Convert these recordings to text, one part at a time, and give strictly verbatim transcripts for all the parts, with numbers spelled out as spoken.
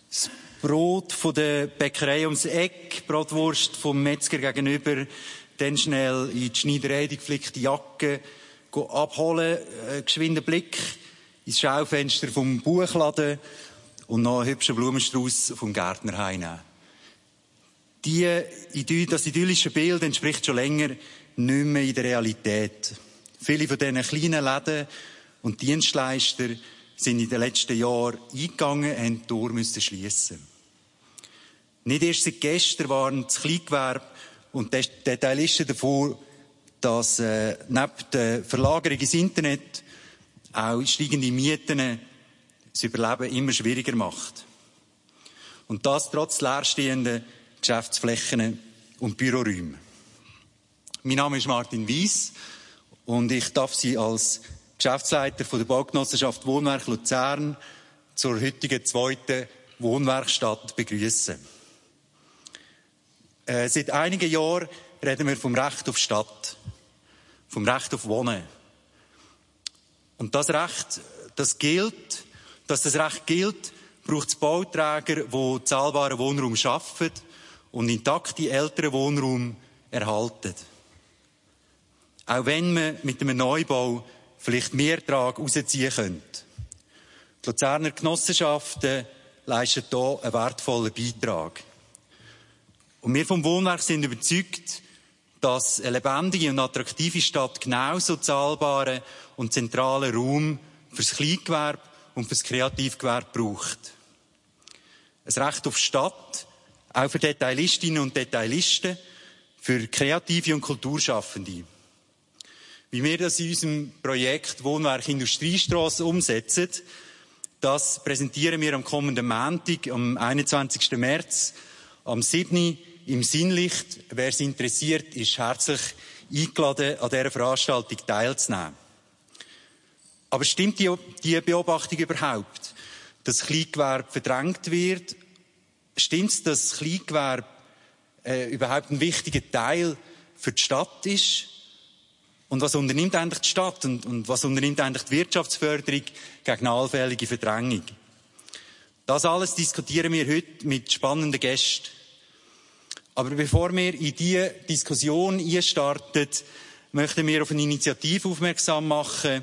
Das Brot von der Bäckerei ums Eck, Brotwurst vom Metzger gegenüber, dann schnell in die Schneiderei die geflickte Jacke, go abholen, äh, geschwinder Blick ins Schaufenster vom Buchladen und noch einen hübschen Blumenstrauß vom Gärtner heimnehmen. Die, das idyllische Bild entspricht schon länger nicht mehr in der Realität. Viele von diesen kleinen Läden und Dienstleister sind in den letzten Jahren eingegangen und haben die Tür müssen schliessen. Nicht erst seit gestern waren das Kleingewerbe und die Detailisten davor, dass äh, neben der Verlagerung ins Internet auch steigende Mieten das Überleben immer schwieriger macht. Und das trotz leerstehender Geschäftsflächen und Büroräume. Mein Name ist Martin Weiss und ich darf Sie als Geschäftsleiter von der Baugenossenschaft Wohnwerk Luzern zur heutigen zweiten Wohnwerkstatt begrüßen. Äh, seit einigen Jahren reden wir vom Recht auf Stadt, vom Recht auf Wohnen. Und das Recht, das gilt, dass das Recht gilt, braucht es Bauträger, die zahlbaren Wohnraum schaffen und intakte älteren Wohnraum erhalten. Auch wenn man mit einem Neubau vielleicht mehr Ertrag rausziehen könnte. Die Luzerner Genossenschaften leisten hier einen wertvollen Beitrag. Und wir vom Wohnwerk sind überzeugt, dass eine lebendige und attraktive Stadt genauso zahlbaren und zentralen Raum fürs Kleingewerbe und fürs Kreativgewerbe braucht. Ein Recht auf Stadt, auch für Detailistinnen und Detailisten, für Kreative und Kulturschaffende. Wie wir das in unserem Projekt Wohnwerk Industriestrasse umsetzen, das präsentieren wir am kommenden Montag, am einundzwanzigsten März, am siebten im Sinnlicht. Wer es interessiert, ist herzlich eingeladen, an dieser Veranstaltung teilzunehmen. Aber stimmt die, die Beobachtung überhaupt, dass Kleingewerbe verdrängt wird? Stimmt es, dass Kleingewerbe äh, überhaupt ein wichtiger Teil für die Stadt ist? Und was unternimmt eigentlich die Stadt und, und was unternimmt eigentlich die Wirtschaftsförderung gegen eine allfällige Verdrängung? Das alles diskutieren wir heute mit spannenden Gästen. Aber bevor wir in diese Diskussion einstarten, möchten wir auf eine Initiative aufmerksam machen.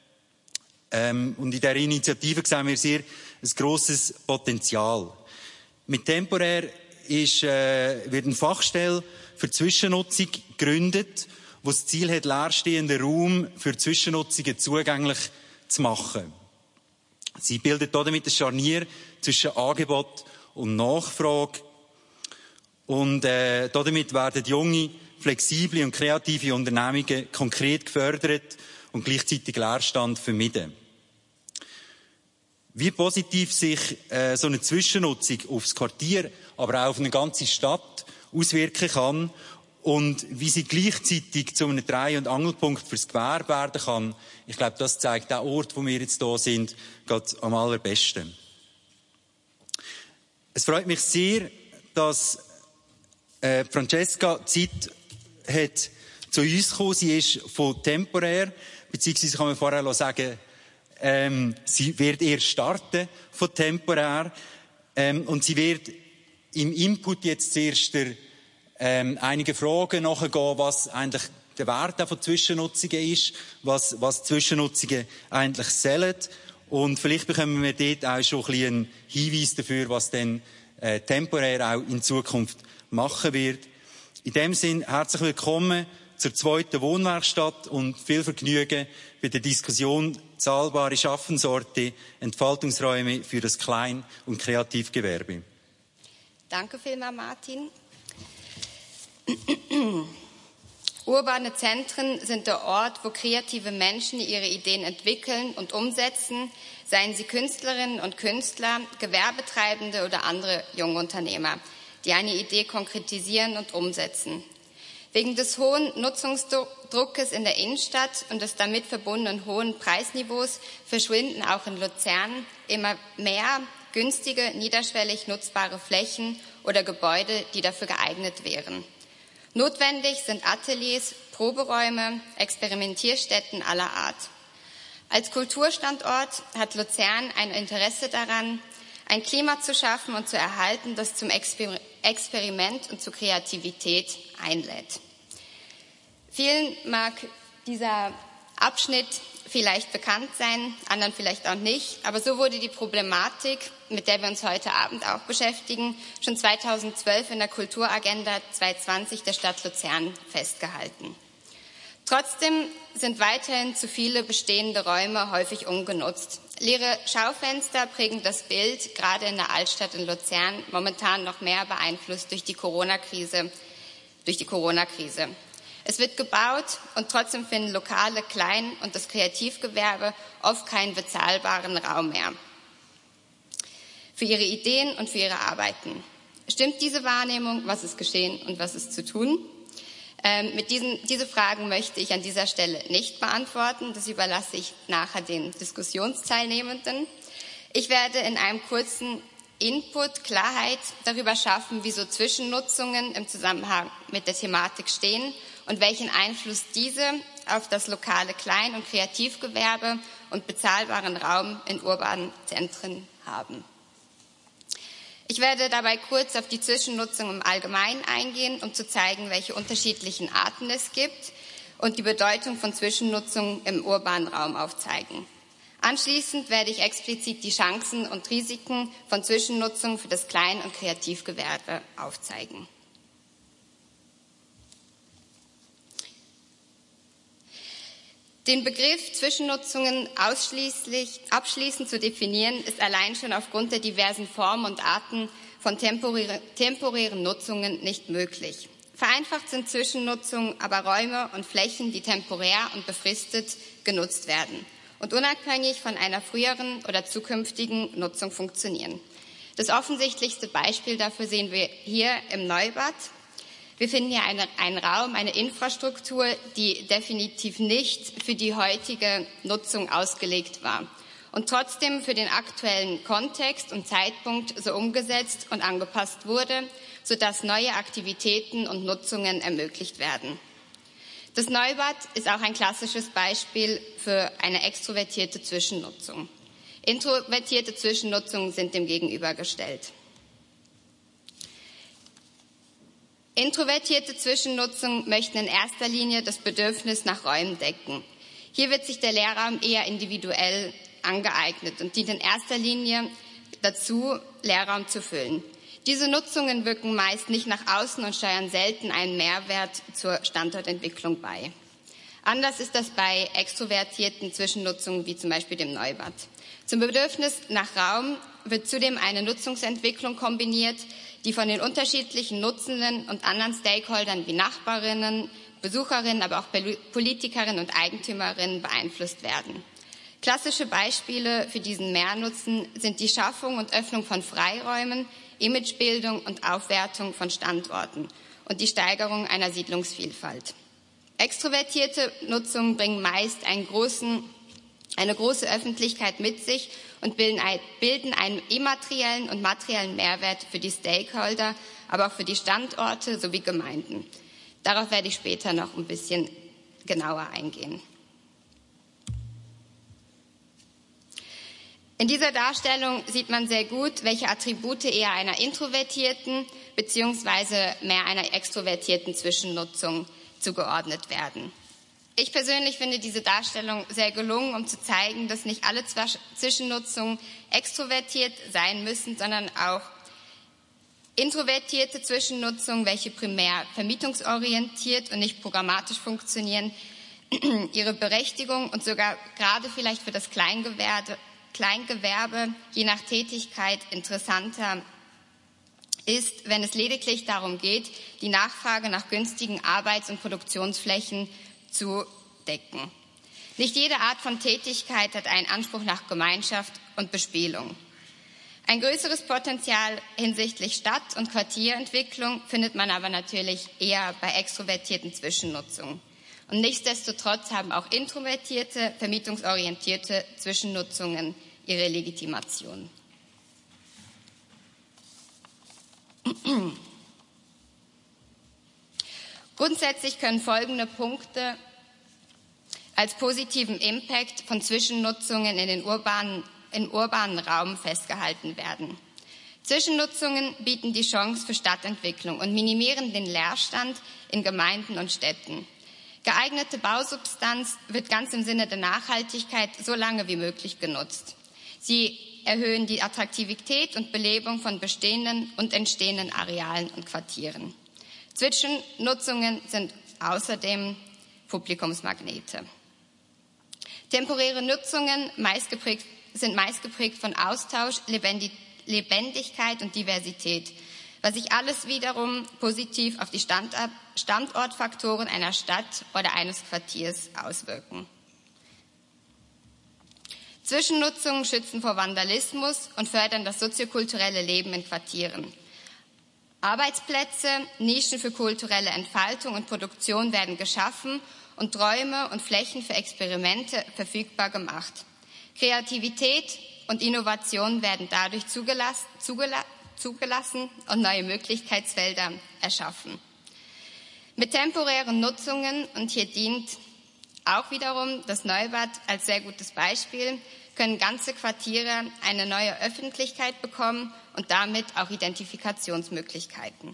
Ähm, und in dieser Initiative sehen wir sehr ein grosses Potenzial. Mit Temporär ist, äh, wird eine Fachstelle für Zwischennutzung gegründet, wo das Ziel hat, leerstehenden Raum für Zwischennutzungen zugänglich zu machen. Sie bildet damit ein Scharnier zwischen Angebot und Nachfrage. Und äh, damit werden junge, flexible und kreative Unternehmungen konkret gefördert und gleichzeitig Leerstand vermieden. Wie positiv sich äh, so eine Zwischennutzung aufs Quartier, aber auch auf eine ganze Stadt auswirken kann und wie sie gleichzeitig zu einem Dreh- und Angelpunkt fürs Gewerbe werden kann, ich glaube, das zeigt der Ort, wo wir jetzt hier sind, gerade am allerbesten. Es freut mich sehr, dass äh, Francesca Zeit hat zu uns gekommen. Sie ist von Temporär, beziehungsweise kann man vorher sagen, ähm, sie wird erst starten von Temporär ähm, und sie wird im Input jetzt zuerst der Ähm, einige Fragen nachgehen, was eigentlich der Wert von Zwischennutzungen ist, was, was Zwischennutzungen eigentlich sollen. Und vielleicht bekommen wir dort auch schon ein bisschen einen Hinweis dafür, was dann äh, temporär auch in Zukunft machen wird. In dem Sinn, herzlich willkommen zur zweiten Wohnwerkstatt und viel Vergnügen bei der Diskussion zahlbare Schaffensorte, Entfaltungsräume für das Klein- und Kreativgewerbe. Danke vielmals, Martin. Urbane Zentren sind der Ort, wo kreative Menschen ihre Ideen entwickeln und umsetzen, seien sie Künstlerinnen und Künstler, Gewerbetreibende oder andere junge Unternehmer, die eine Idee konkretisieren und umsetzen. Wegen des hohen Nutzungsdruckes in der Innenstadt und des damit verbundenen hohen Preisniveaus verschwinden auch in Luzern immer mehr günstige, niederschwellig nutzbare Flächen oder Gebäude, die dafür geeignet wären. Notwendig sind Ateliers, Proberäume, Experimentierstätten aller Art. Als Kulturstandort hat Luzern ein Interesse daran, ein Klima zu schaffen und zu erhalten, das zum Exper- Experiment und zur Kreativität einlädt. Vielen mag dieser Abschnitt vielleicht bekannt sein, anderen vielleicht auch nicht, aber so wurde die Problematik, mit der wir uns heute Abend auch beschäftigen, schon zweitausendzwölf in der Kulturagenda zweitausendzwanzig der Stadt Luzern festgehalten. Trotzdem sind weiterhin zu viele bestehende Räume häufig ungenutzt. Leere Schaufenster prägen das Bild, gerade in der Altstadt in Luzern, momentan noch mehr beeinflusst durch die Corona-Krise, durch die Corona-Krise. Es wird gebaut und trotzdem finden Lokale, Klein- und das Kreativgewerbe oft keinen bezahlbaren Raum mehr für ihre Ideen und für ihre Arbeiten. Stimmt diese Wahrnehmung? Was ist geschehen und was ist zu tun? Ähm, mit diesen, diese Fragen möchte ich an dieser Stelle nicht beantworten. Das überlasse ich nachher den Diskussionsteilnehmenden. Ich werde in einem kurzen Input Klarheit darüber schaffen, wieso Zwischennutzungen im Zusammenhang mit der Thematik stehen und welchen Einfluss diese auf das lokale Klein- und Kreativgewerbe und bezahlbaren Raum in urbanen Zentren haben. Ich werde dabei kurz auf die Zwischennutzung im Allgemeinen eingehen, um zu zeigen, welche unterschiedlichen Arten es gibt und die Bedeutung von Zwischennutzung im urbanen Raum aufzeigen. Anschließend werde ich explizit die Chancen und Risiken von Zwischennutzung für das Klein- und Kreativgewerbe aufzeigen. Den Begriff Zwischennutzungen ausschließlich, abschließend zu definieren, ist allein schon aufgrund der diversen Formen und Arten von temporäre, temporären Nutzungen nicht möglich. Vereinfacht sind Zwischennutzungen aber Räume und Flächen, die temporär und befristet genutzt werden und unabhängig von einer früheren oder zukünftigen Nutzung funktionieren. Das offensichtlichste Beispiel dafür sehen wir hier im Neubad. Wir finden hier eine, einen Raum, eine Infrastruktur, die definitiv nicht für die heutige Nutzung ausgelegt war und trotzdem für den aktuellen Kontext und Zeitpunkt so umgesetzt und angepasst wurde, sodass neue Aktivitäten und Nutzungen ermöglicht werden. Das Neubad ist auch ein klassisches Beispiel für eine extrovertierte Zwischennutzung. Introvertierte Zwischennutzungen sind dem gegenübergestellt. Introvertierte Zwischennutzung möchten in erster Linie das Bedürfnis nach Räumen decken. Hier wird sich der Leerraum eher individuell angeeignet und dient in erster Linie dazu, Leerraum zu füllen. Diese Nutzungen wirken meist nicht nach außen und steuern selten einen Mehrwert zur Standortentwicklung bei. Anders ist das bei extrovertierten Zwischennutzungen wie zum Beispiel dem Neubad. Zum Bedürfnis nach Raum wird zudem eine Nutzungsentwicklung kombiniert, die von den unterschiedlichen Nutzenden und anderen Stakeholdern wie Nachbarinnen, Besucherinnen, aber auch Politikerinnen und Eigentümerinnen beeinflusst werden. Klassische Beispiele für diesen Mehrnutzen sind die Schaffung und Öffnung von Freiräumen, Imagebildung und Aufwertung von Standorten und die Steigerung einer Siedlungsvielfalt. Extrovertierte Nutzungen bringen meist einen großen, eine große Öffentlichkeit mit sich und bilden einen immateriellen und materiellen Mehrwert für die Stakeholder, aber auch für die Standorte sowie Gemeinden. Darauf werde ich später noch ein bisschen genauer eingehen. In dieser Darstellung sieht man sehr gut, welche Attribute eher einer introvertierten bzw. mehr einer extrovertierten Zwischennutzung zugeordnet werden. Ich persönlich finde diese Darstellung sehr gelungen, um zu zeigen, dass nicht alle Zwischennutzungen extrovertiert sein müssen, sondern auch introvertierte Zwischennutzungen, welche primär vermietungsorientiert und nicht programmatisch funktionieren, ihre Berechtigung und sogar gerade vielleicht für das Kleingewerbe, Kleingewerbe je nach Tätigkeit interessanter ist, wenn es lediglich darum geht, die Nachfrage nach günstigen Arbeits- und Produktionsflächen zu decken. Nicht jede Art von Tätigkeit hat einen Anspruch nach Gemeinschaft und Bespielung. Ein größeres Potenzial hinsichtlich Stadt- und Quartierentwicklung findet man aber natürlich eher bei extrovertierten Zwischennutzungen. Und nichtsdestotrotz haben auch introvertierte, vermietungsorientierte Zwischennutzungen ihre Legitimation. Grundsätzlich können folgende Punkte als positiven Impact von Zwischennutzungen in den urbanen im urbanen Raum festgehalten werden. Zwischennutzungen bieten die Chance für Stadtentwicklung und minimieren den Leerstand in Gemeinden und Städten. Geeignete Bausubstanz wird ganz im Sinne der Nachhaltigkeit so lange wie möglich genutzt. Sie erhöhen die Attraktivität und Belebung von bestehenden und entstehenden Arealen und Quartieren. Zwischennutzungen sind außerdem Publikumsmagnete. Temporäre Nutzungen meist geprägt, sind meist geprägt von Austausch, Lebendigkeit und Diversität, was sich alles wiederum positiv auf die Standortfaktoren einer Stadt oder eines Quartiers auswirken. Zwischennutzungen schützen vor Vandalismus und fördern das soziokulturelle Leben in Quartieren. Arbeitsplätze, Nischen für kulturelle Entfaltung und Produktion werden geschaffen und Räume und Flächen für Experimente verfügbar gemacht. Kreativität und Innovation werden dadurch zugelassen, zugela- zugelassen und neue Möglichkeitsfelder erschaffen. Mit temporären Nutzungen, und hier dient auch wiederum das Neubad als sehr gutes Beispiel, können ganze Quartiere eine neue Öffentlichkeit bekommen und damit auch Identifikationsmöglichkeiten.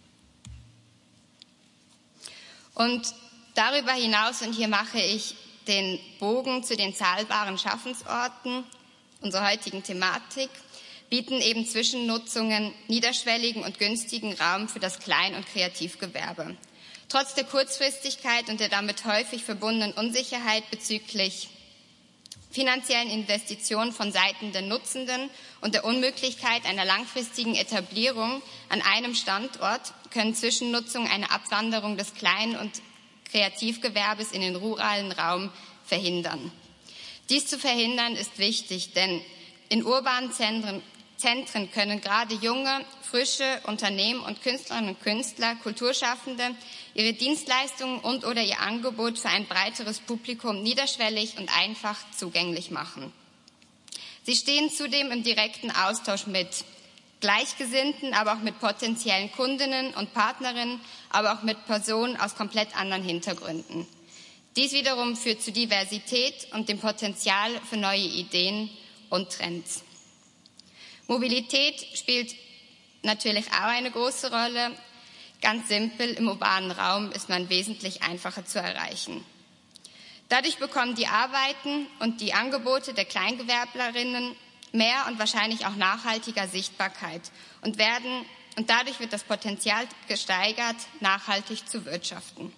Und darüber hinaus, und hier mache ich den Bogen zu den zahlbaren Schaffensorten unserer heutigen Thematik, bieten eben Zwischennutzungen niederschwelligen und günstigen Raum für das Klein- und Kreativgewerbe. Trotz der Kurzfristigkeit und der damit häufig verbundenen Unsicherheit bezüglich finanziellen Investitionen von Seiten der Nutzenden und der Unmöglichkeit einer langfristigen Etablierung an einem Standort können Zwischennutzungen eine Abwanderung des Klein- und Kreativgewerbes in den ruralen Raum verhindern. Dies zu verhindern ist wichtig, denn in urbanen Zentren, Zentren können gerade junge, frische Unternehmen und Künstlerinnen und Künstler, Kulturschaffende ihre Dienstleistungen und oder ihr Angebot für ein breiteres Publikum niederschwellig und einfach zugänglich machen. Sie stehen zudem im direkten Austausch mit Gleichgesinnten, aber auch mit potenziellen Kundinnen und Partnerinnen, aber auch mit Personen aus komplett anderen Hintergründen. Dies wiederum führt zu Diversität und dem Potenzial für neue Ideen und Trends. Mobilität spielt natürlich auch eine große Rolle. Ganz simpel, im urbanen Raum ist man wesentlich einfacher zu erreichen. Dadurch bekommen die Arbeiten und die Angebote der Kleingewerblerinnen mehr und wahrscheinlich auch nachhaltiger Sichtbarkeit und werden, und dadurch wird das Potenzial gesteigert, nachhaltig zu wirtschaften.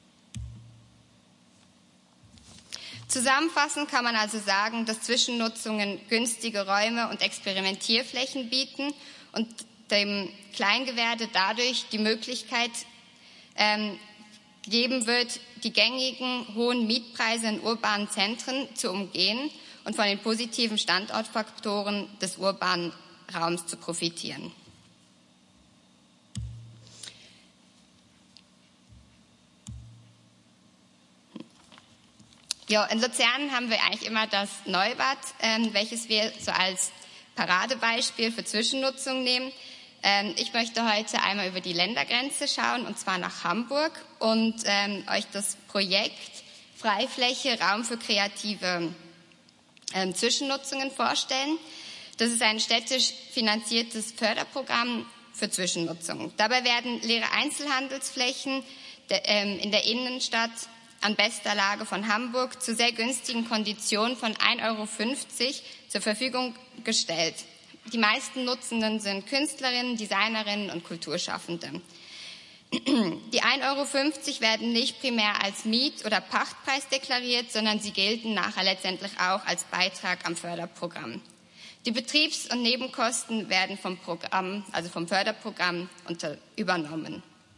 Zusammenfassend kann man also sagen, dass Zwischennutzungen günstige Räume und Experimentierflächen bieten und dem Kleingewerbe dadurch die Möglichkeit ähm, geben wird, die gängigen hohen Mietpreise in urbanen Zentren zu umgehen und von den positiven Standortfaktoren des urbanen Raums zu profitieren. Ja, in Luzern haben wir eigentlich immer das Neubad, ähm, welches wir so als Paradebeispiel für Zwischennutzung nehmen. Ähm, ich möchte heute einmal über die Ländergrenze schauen, und zwar nach Hamburg, und ähm, euch das Projekt Freifläche, Raum für kreative ähm, Zwischennutzungen vorstellen. Das ist ein städtisch finanziertes Förderprogramm für Zwischennutzung. Dabei werden leere Einzelhandelsflächen der, ähm, in der Innenstadt an bester Lage von Hamburg zu sehr günstigen Konditionen von ein Euro fünfzig zur Verfügung gestellt. Die meisten Nutzenden sind Künstlerinnen, Designerinnen und Kulturschaffende. Die ein Euro fünfzig werden nicht primär als Miet- oder Pachtpreis deklariert, sondern sie gelten nachher letztendlich auch als Beitrag am Förderprogramm. Die Betriebs- und Nebenkosten werden vom Programm, also vom Förderprogramm unter, übernommen.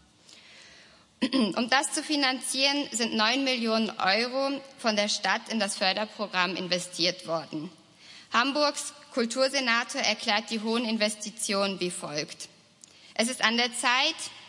Um das zu finanzieren, sind neun Millionen Euro von der Stadt in das Förderprogramm investiert worden. Hamburgs Kultursenator erklärt die hohen Investitionen wie folgt: Es ist an der Zeit,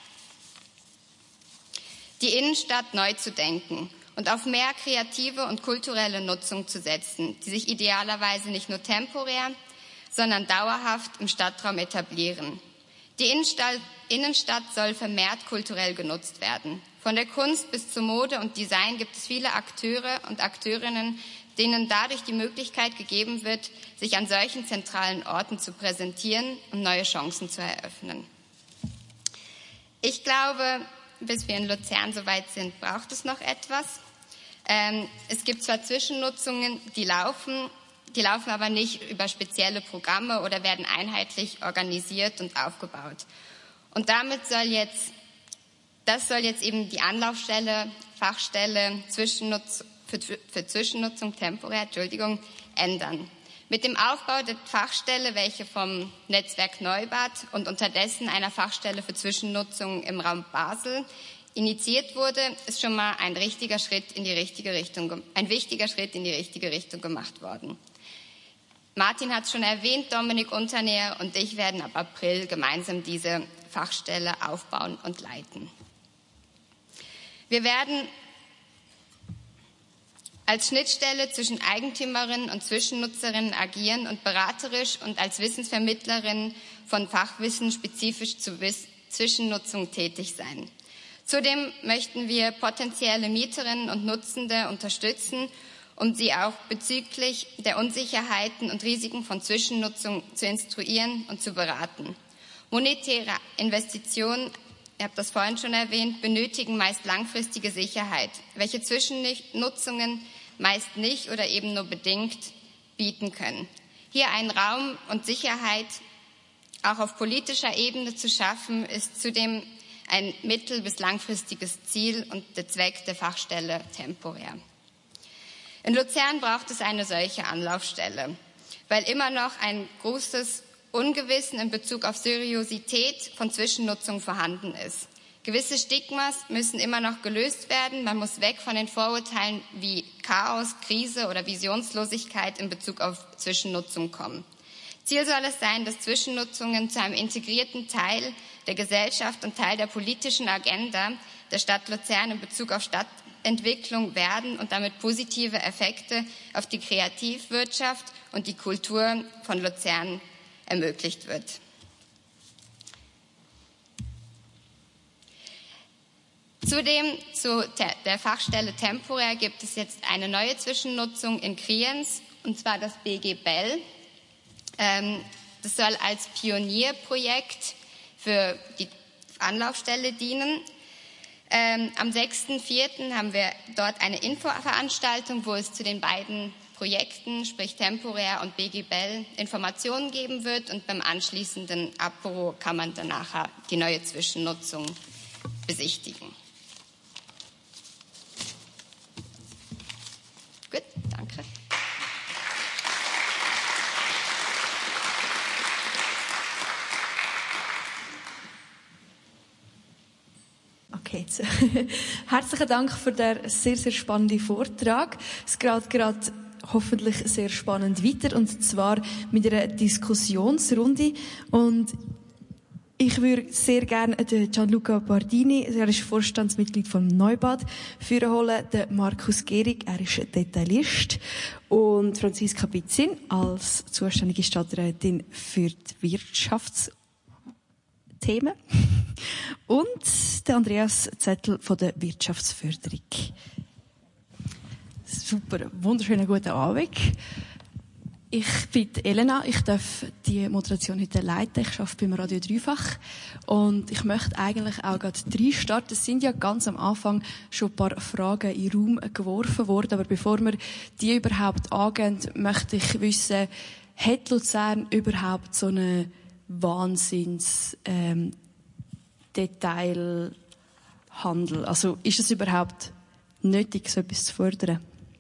die Innenstadt neu zu denken und auf mehr kreative und kulturelle Nutzung zu setzen, die sich idealerweise nicht nur temporär, sondern dauerhaft im Stadtraum etablieren. Die Innenstadt, Innenstadt soll vermehrt kulturell genutzt werden. Von der Kunst bis zu Mode und Design gibt es viele Akteure und Akteurinnen, denen dadurch die Möglichkeit gegeben wird, sich an solchen zentralen Orten zu präsentieren und neue Chancen zu eröffnen. Ich glaube, bis wir in Luzern soweit sind, braucht es noch etwas. Ähm, es gibt zwar Zwischennutzungen, die laufen, die laufen aber nicht über spezielle Programme oder werden einheitlich organisiert und aufgebaut. Und damit soll jetzt, das soll jetzt eben die Anlaufstelle, Fachstelle Zwischennutz, für, für Zwischennutzung temporär, Entschuldigung, ändern. Mit dem Aufbau der Fachstelle, welche vom Netzwerk Neubad und unterdessen einer Fachstelle für Zwischennutzung im Raum Basel initiiert wurde, ist schon mal ein richtiger Schritt in die richtige Richtung, ein wichtiger Schritt in die richtige Richtung gemacht worden. Martin hat es schon erwähnt, Dominik Unternäher und ich werden ab April gemeinsam diese Fachstelle aufbauen und leiten. Wir werden als Schnittstelle zwischen Eigentümerinnen und Zwischennutzerinnen agieren und beraterisch und als Wissensvermittlerin von Fachwissen spezifisch zur Zwischennutzung tätig sein. Zudem möchten wir potenzielle Mieterinnen und Nutzende unterstützen, um sie auch bezüglich der Unsicherheiten und Risiken von Zwischennutzung zu instruieren und zu beraten. Monetäre Investitionen, ihr habt das vorhin schon erwähnt, benötigen meist langfristige Sicherheit, welche Zwischennutzungen meist nicht oder eben nur bedingt bieten können. Hier einen Raum und Sicherheit auch auf politischer Ebene zu schaffen, ist zudem ein mittel- bis langfristiges Ziel und der Zweck der Fachstelle temporär. In Luzern braucht es eine solche Anlaufstelle, weil immer noch ein großes Ungewissen in Bezug auf Seriosität von Zwischennutzung vorhanden ist. Gewisse Stigmas müssen immer noch gelöst werden. Man muss weg von den Vorurteilen wie Chaos, Krise oder Visionslosigkeit in Bezug auf Zwischennutzung kommen. Ziel soll es sein, dass Zwischennutzungen zu einem integrierten Teil der Gesellschaft und Teil der politischen Agenda der Stadt Luzern in Bezug auf Stadtentwicklung werden und damit positive Effekte auf die Kreativwirtschaft und die Kultur von Luzern ermöglicht wird. Zudem zu der Fachstelle temporär gibt es jetzt eine neue Zwischennutzung in Kriens, und zwar das B G Bell. Das soll als Pionierprojekt für die Anlaufstelle dienen. Am sechsten vierten haben wir dort eine Infoveranstaltung, wo es zu den beiden Projekten, sprich temporär und B G Bell, Informationen geben wird, und beim anschließenden Apero kann man dann nachher die neue Zwischennutzung besichtigen. Gut, danke. Okay, jetzt. Herzlichen Dank für den sehr, sehr spannenden Vortrag. Es geht gerade hoffentlich sehr spannend weiter, und zwar mit einer Diskussionsrunde. Und ich würde sehr gerne den Gianluca Bardini, er ist Vorstandsmitglied vom Neubad, führen holen, den Markus Gehrig, er ist Detailist, und Franziska Bitzin als zuständige Stadträtin für die Wirtschafts- Themen. Und der Andreas Zettel von der Wirtschaftsförderung. Super, wunderschönen guten Abend. Ich bin Elena, ich darf die Moderation heute leiten. Ich arbeite beim Radio Dreifach. Und ich möchte eigentlich auch gerade drei starten. Es sind ja ganz am Anfang schon ein paar Fragen in den Raum geworfen worden. Aber bevor wir die überhaupt angehen, möchte ich wissen, hat Luzern überhaupt so eine Wahnsinns ähm, Detailhandel. Also ist es überhaupt nötig, so etwas zu fördern?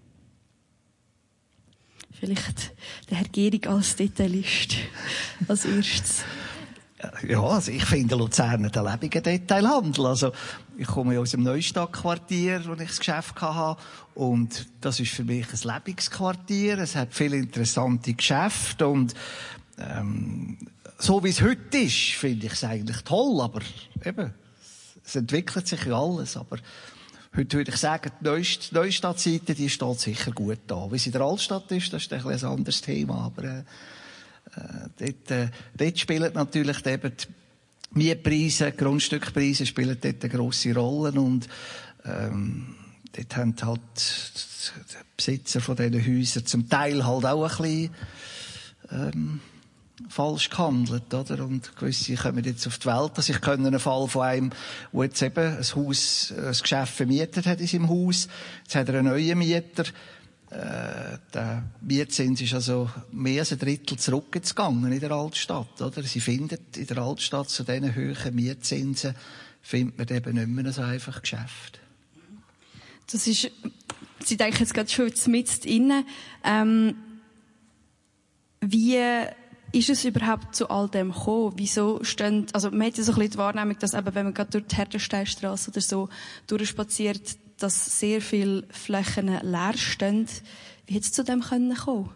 Vielleicht der Herr Gehrig als Detailist als erstes. Ja, also ich finde Luzern einen lebendigen Detailhandel. Also ich komme ja aus dem Neustadtquartier, wo ich das Geschäft hatte, und das ist für mich ein lebendiges Quartier. Es hat viele interessante Geschäfte, und ähm, so wie es heute ist, finde ich es eigentlich toll, aber eben, es entwickelt sich ja alles, aber heute würde ich sagen, die Neust- Neustadtseite, die steht sicher gut da. Wie es in der Altstadt ist, das ist ein, ein anderes Thema, aber äh, dort, äh, dort spielen natürlich eben die Mietpreise, Grundstückpreise spielen dort eine grosse Rolle, und ähm, dort haben halt die Besitzer von diesen Häusern zum Teil halt auch ein bisschen, ähm, falsch gehandelt, oder? Und gewisse kommen jetzt auf die Welt. Also ich kenne einen Fall von einem, der jetzt eben ein Haus, ein Geschäft vermietet hat in seinem Haus. Jetzt hat er einen neuen Mieter. Äh, der Mietzins ist also mehr als ein Drittel zurückgegangen in der Altstadt, oder? Sie findet in der Altstadt zu diesen hohen Mietzinsen findet man eben nicht mehr so einfach Geschäft. Das ist, Sie denken jetzt gerade schon mit innen. Ähm, wie ist es überhaupt zu all dem gekommen? Wieso stehen, also man hat ja so ein bisschen die Wahrnehmung, dass eben, wenn man gerade durch die Herdensteinstrasse oder so durchspaziert, dass sehr viele Flächen leer stehen. Wie hätte es zu dem kommen können?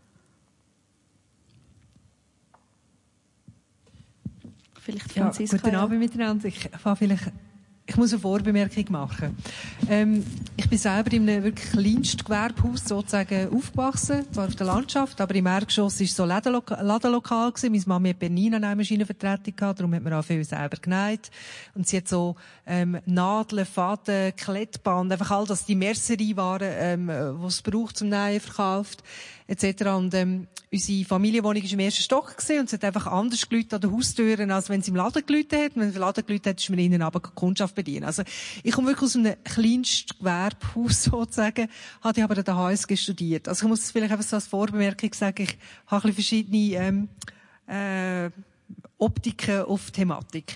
Vielleicht Franziska. Ja, guten Abend miteinander. Ich fange vielleicht Ich muss eine Vorbemerkung machen. Ähm, ich bin selber in einem wirklich Kleinstgewerbehaus sozusagen aufgewachsen, zwar auf der Landschaft, aber im Erdgeschoss war so ein Ladenloka- Ladenlokal gewesen. Meine Mama hat Bernina eine Maschinenvertretung gehabt, darum hat man auch viel selber genäht. Und sie hat so ähm, Nadeln, Faden, Klettband, einfach all das, die Mercerie-Waren, ähm, die es braucht zum Nähen, verkauft, et cetera. Und ähm, unsere Familienwohnung war im ersten Stock gewesen, und es hat einfach anders geläutet an den Haustüren, als wenn es im Laden geläutet hat. Wenn es im Laden geläutet hat, ist man innen aber Kundschaft bedienen. Also, ich komme wirklich aus einem Kleinstgewerbehaus, sozusagen, habe ich aber an der H S G studiert. Also, ich muss vielleicht einfach so als Vorbemerkung sagen, ich habe ein bisschen verschiedene, ähm, äh, Optiken auf Thematik.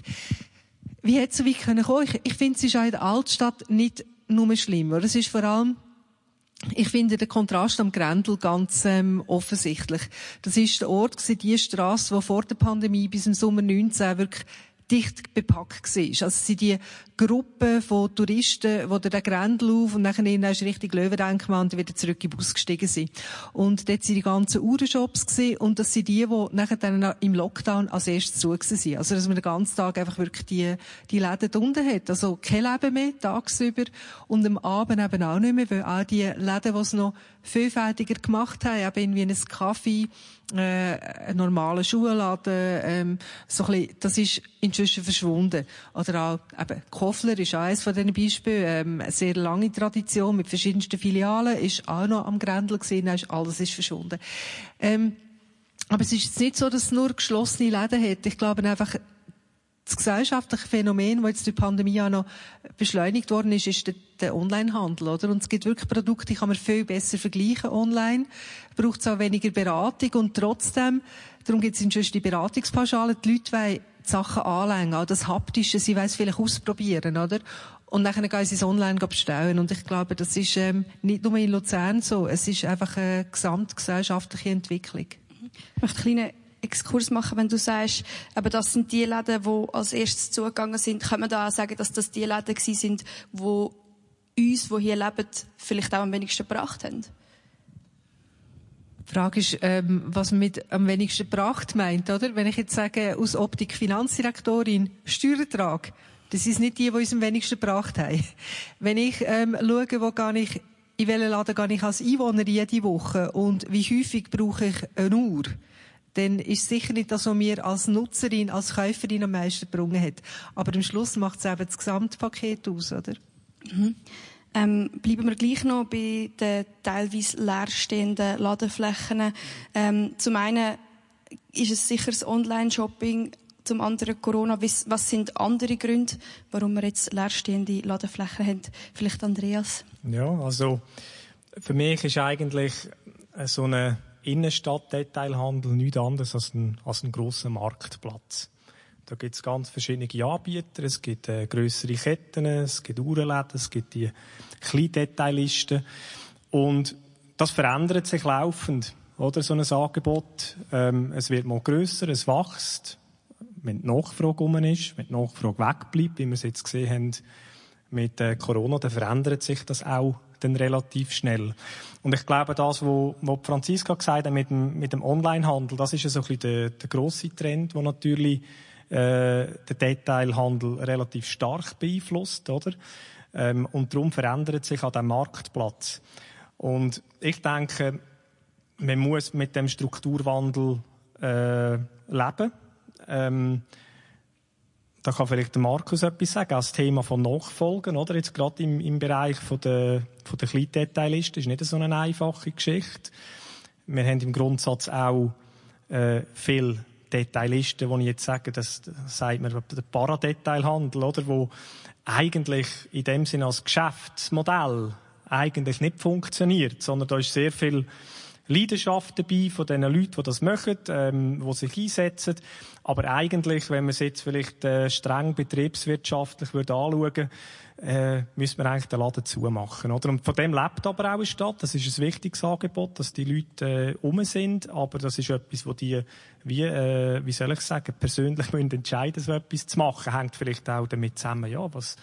Wie hätte es so weit kommen können? Ich, ich finde, es ist auch in der Altstadt nicht nur schlimm, oder? Es ist vor allem, ich finde den Kontrast am Grendel ganz ähm, offensichtlich. Das ist der Ort, die Strasse, die vor der Pandemie bis im Sommer neunzehn wirklich dicht bepackt war. Also es sind die Gruppen von Touristen, die den Grendel auf und nachher ist Richtung Löwendenkmal und wieder zurück in den Bus gestiegen sind. Und dort sind die ganzen Uhrenshops gewesen, und das sind die, die nachher dann im Lockdown als erstes zu waren. Also dass man den ganzen Tag einfach wirklich die, die Läden unten hat. Also kein Leben mehr, tagsüber, und am Abend eben auch nicht mehr, weil auch die Läden, die es noch vielfältiger gemacht haben, eben wie ein Kaffee, äh, ein normaler Schuhladen, ähm, so ein bisschen, das ist inzwischen verschwunden. Oder auch, eben, Koffler ist auch eines von diesen Beispielen, ähm, eine sehr lange Tradition mit verschiedensten Filialen, ist auch noch am Grendel gesehen, ist, alles ist verschwunden. Ähm, aber es ist jetzt nicht so, dass es nur geschlossene Läden hat. Ich glaube einfach, das gesellschaftliche Phänomen, das jetzt durch die Pandemie auch noch beschleunigt worden ist, ist der, der Onlinehandel, oder? Und es gibt wirklich Produkte, die kann man viel besser vergleichen online. Braucht es auch weniger Beratung, und trotzdem, darum gibt es inzwischen die Beratungspauschale, die Leute wollen die Sachen anlegen, auch das Haptische, sie wollen es vielleicht ausprobieren, oder? Und dann gehen sie es online bestellen. Und ich glaube, das ist ähm, nicht nur in Luzern so, es ist einfach eine gesamtgesellschaftliche Entwicklung. Ich möchte einen kleinen Exkurs machen, wenn du sagst, aber das sind die Läden, die als erstes zugegangen sind. Kann man da auch sagen, dass das die Läden gewesen sind, die uns, die hier leben, vielleicht auch am wenigsten gebracht haben? Die Frage ist, ähm, was man mit am wenigsten gebracht meint, oder? Wenn ich jetzt sage, aus Optik Finanzdirektorin, Steuerertrag, das ist nicht die, die uns am wenigsten gebracht haben. Wenn ich ähm, schaue, wo gehe ich, in welchen Laden gehe ich als Einwohner jede Woche und wie häufig brauche ich eine Uhr, dann ist sicher nicht das, was mir als Nutzerin, als Käuferin am meisten gebrungen hat. Aber am Schluss macht es eben das Gesamtpaket aus, oder? Mhm. Ähm, bleiben wir gleich noch bei den teilweise leerstehenden Ladenflächen. Ähm, zum einen ist es sicher das Online-Shopping, zum anderen Corona. Was sind andere Gründe, warum wir jetzt leerstehende Ladenflächen haben? Vielleicht Andreas? Ja, also für mich ist eigentlich so eine Innenstadt-Detailhandel nichts anderes als ein, als ein grosser Marktplatz. Da gibt es ganz verschiedene Anbieter, es gibt äh, grössere Ketten, es gibt Uhrenläden, es gibt die kleinen Detaillisten. Und das verändert sich laufend, oder, so ein Angebot. Ähm, es wird mal grösser, es wächst, wenn die Nachfrage rum ist, wenn die Nachfrage wegbleibt, wie wir es jetzt gesehen haben mit äh, Corona, dann verändert sich das auch dann relativ schnell. Und ich glaube, das, was Franziska gesagt hat mit dem, mit dem Onlinehandel, das ist ja so ein bisschen der, der grosse Trend, der natürlich äh, den Detailhandel relativ stark beeinflusst, oder? Ähm, und darum verändert sich auch der Marktplatz. Und ich denke, man muss mit dem Strukturwandel äh, leben. Ähm, da kann vielleicht der Markus etwas sagen, als Thema von Nachfolgen, oder? Jetzt gerade im, im Bereich von der, von der Kleindetaillisten ist nicht so eine einfache Geschichte. Wir haben im Grundsatz auch, äh, viel Detailisten, wo ich jetzt sage, das, das sagt man, der Paradetailhandel, oder? Wo eigentlich in dem Sinne als Geschäftsmodell eigentlich nicht funktioniert, sondern da ist sehr viel Leidenschaft dabei von den Leuten, die das machen, ähm, die sich einsetzen. Aber eigentlich, wenn man es jetzt vielleicht äh, streng betriebswirtschaftlich würde anschauen, äh, müsste man eigentlich den Laden zumachen, oder? Und von dem lebt aber auch eine Stadt. Das ist ein wichtiges Angebot, dass die Leute äh, um sind. Aber das ist etwas, wo die, wie, äh, wie soll ich sagen, persönlich müssen entscheiden, so etwas zu machen. Hängt vielleicht auch damit zusammen, ja, was,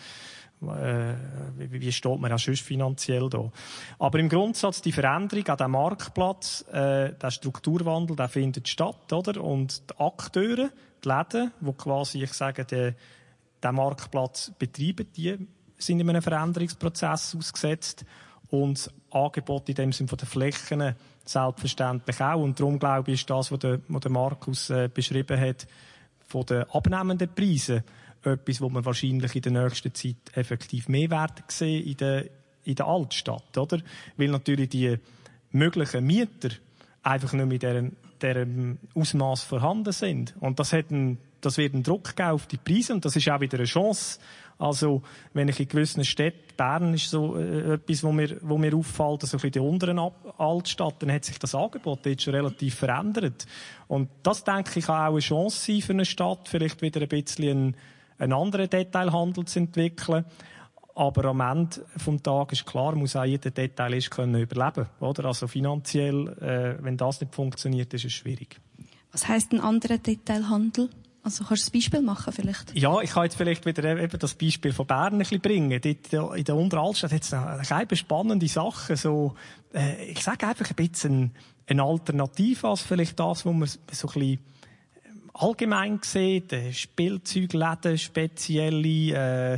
Äh, wie, wie steht man auch sonst finanziell da? Aber im Grundsatz die Veränderung an diesem Marktplatz, äh, der Strukturwandel, der findet statt, oder? Und die Akteure, die Läden, die quasi, ich sage, den, den Marktplatz betreiben, die sind in einem Veränderungsprozess ausgesetzt. Und das Angebot in dem Sinne von den Flächen selbstverständlich auch. Und darum, glaube ich, ist das, was der, was der Markus äh, beschrieben hat, von den abnehmenden Preisen, etwas, wo man wahrscheinlich in der nächsten Zeit effektiv mehr werden sehen in der, in der Altstadt, oder? Weil natürlich die möglichen Mieter einfach nicht mehr in diesem Ausmaß vorhanden sind. Und das hat einen, das wird einen Druck geben auf die Preise und das ist auch wieder eine Chance. Also, wenn ich in gewissen Städten, Bern ist so äh, etwas, wo mir, wo mir auffällt, also in der unteren Altstadt, dann hat sich das Angebot jetzt schon relativ verändert. Und das, denke ich, kann auch eine Chance sein für eine Stadt, vielleicht wieder ein bisschen einen, einen anderen Detailhandel zu entwickeln. Aber am Ende vom Tag ist klar, muss auch jeder Detailist können überleben, oder? Also finanziell, äh, wenn das nicht funktioniert, ist es schwierig. Was heisst ein anderer Detailhandel? Also kannst du ein Beispiel machen vielleicht? Ja, ich kann jetzt vielleicht wieder eben das Beispiel von Bern ein bisschen bringen. Dort in der Unteraltstadt hat es eine spannende Sachen. So, äh, ich sage einfach ein bisschen eine Alternative als vielleicht das, was man so ein bisschen allgemein sieht. Spielzeugläden, spezielle, äh,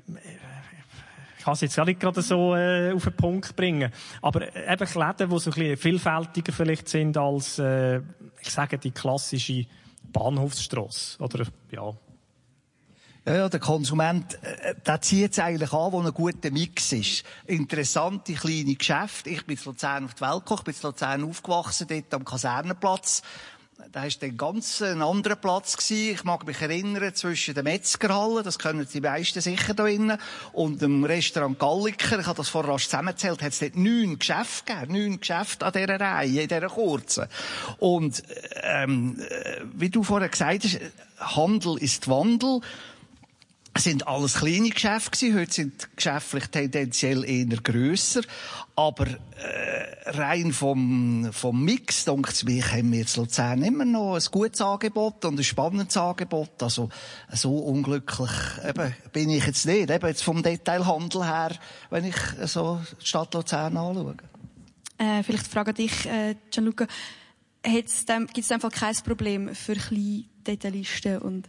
ich kann es jetzt gar nicht gerade so äh, auf den Punkt bringen. Aber eben Läden, die so ein bisschen vielfältiger vielleicht sind als, äh, ich sage, die klassische Bahnhofsstrasse, oder? Ja. Ja, ja, der Konsument, äh, der zieht es eigentlich an, wo ein guter Mix ist. Interessante kleine Geschäfte. Ich bin in Luzern auf die Welt gekommen, ich bin in Luzern aufgewachsen, dort am Kasernenplatz. Da war dann ganz ein anderer Platz gewesen. Ich mag mich erinnern, zwischen der Metzgerhalle, das können die meisten sicher da drinnen, und dem Restaurant Galliker, ich habe das vorher rasch zusammengezählt, hat es dort neun Geschäfte gegeben, neun Geschäfte an dieser Reihe, in dieser kurzen. Und, ähm, wie du vorher gesagt hast, Handel ist Wandel. Es sind alles kleine Geschäfte gewesen. Heute sind die geschäftlich tendenziell eher grösser. Aber äh, rein vom, vom Mix, denke ich mir, haben wir jetzt in Luzern immer noch ein gutes Angebot und ein spannendes Angebot. Also so unglücklich eben, bin ich jetzt nicht. Eben jetzt vom Detailhandel her, wenn ich so die Stadt Luzern anschaue. Äh, vielleicht frage dich, äh, Gianluca, gibt es einfach kein Problem für kleine Detailisten und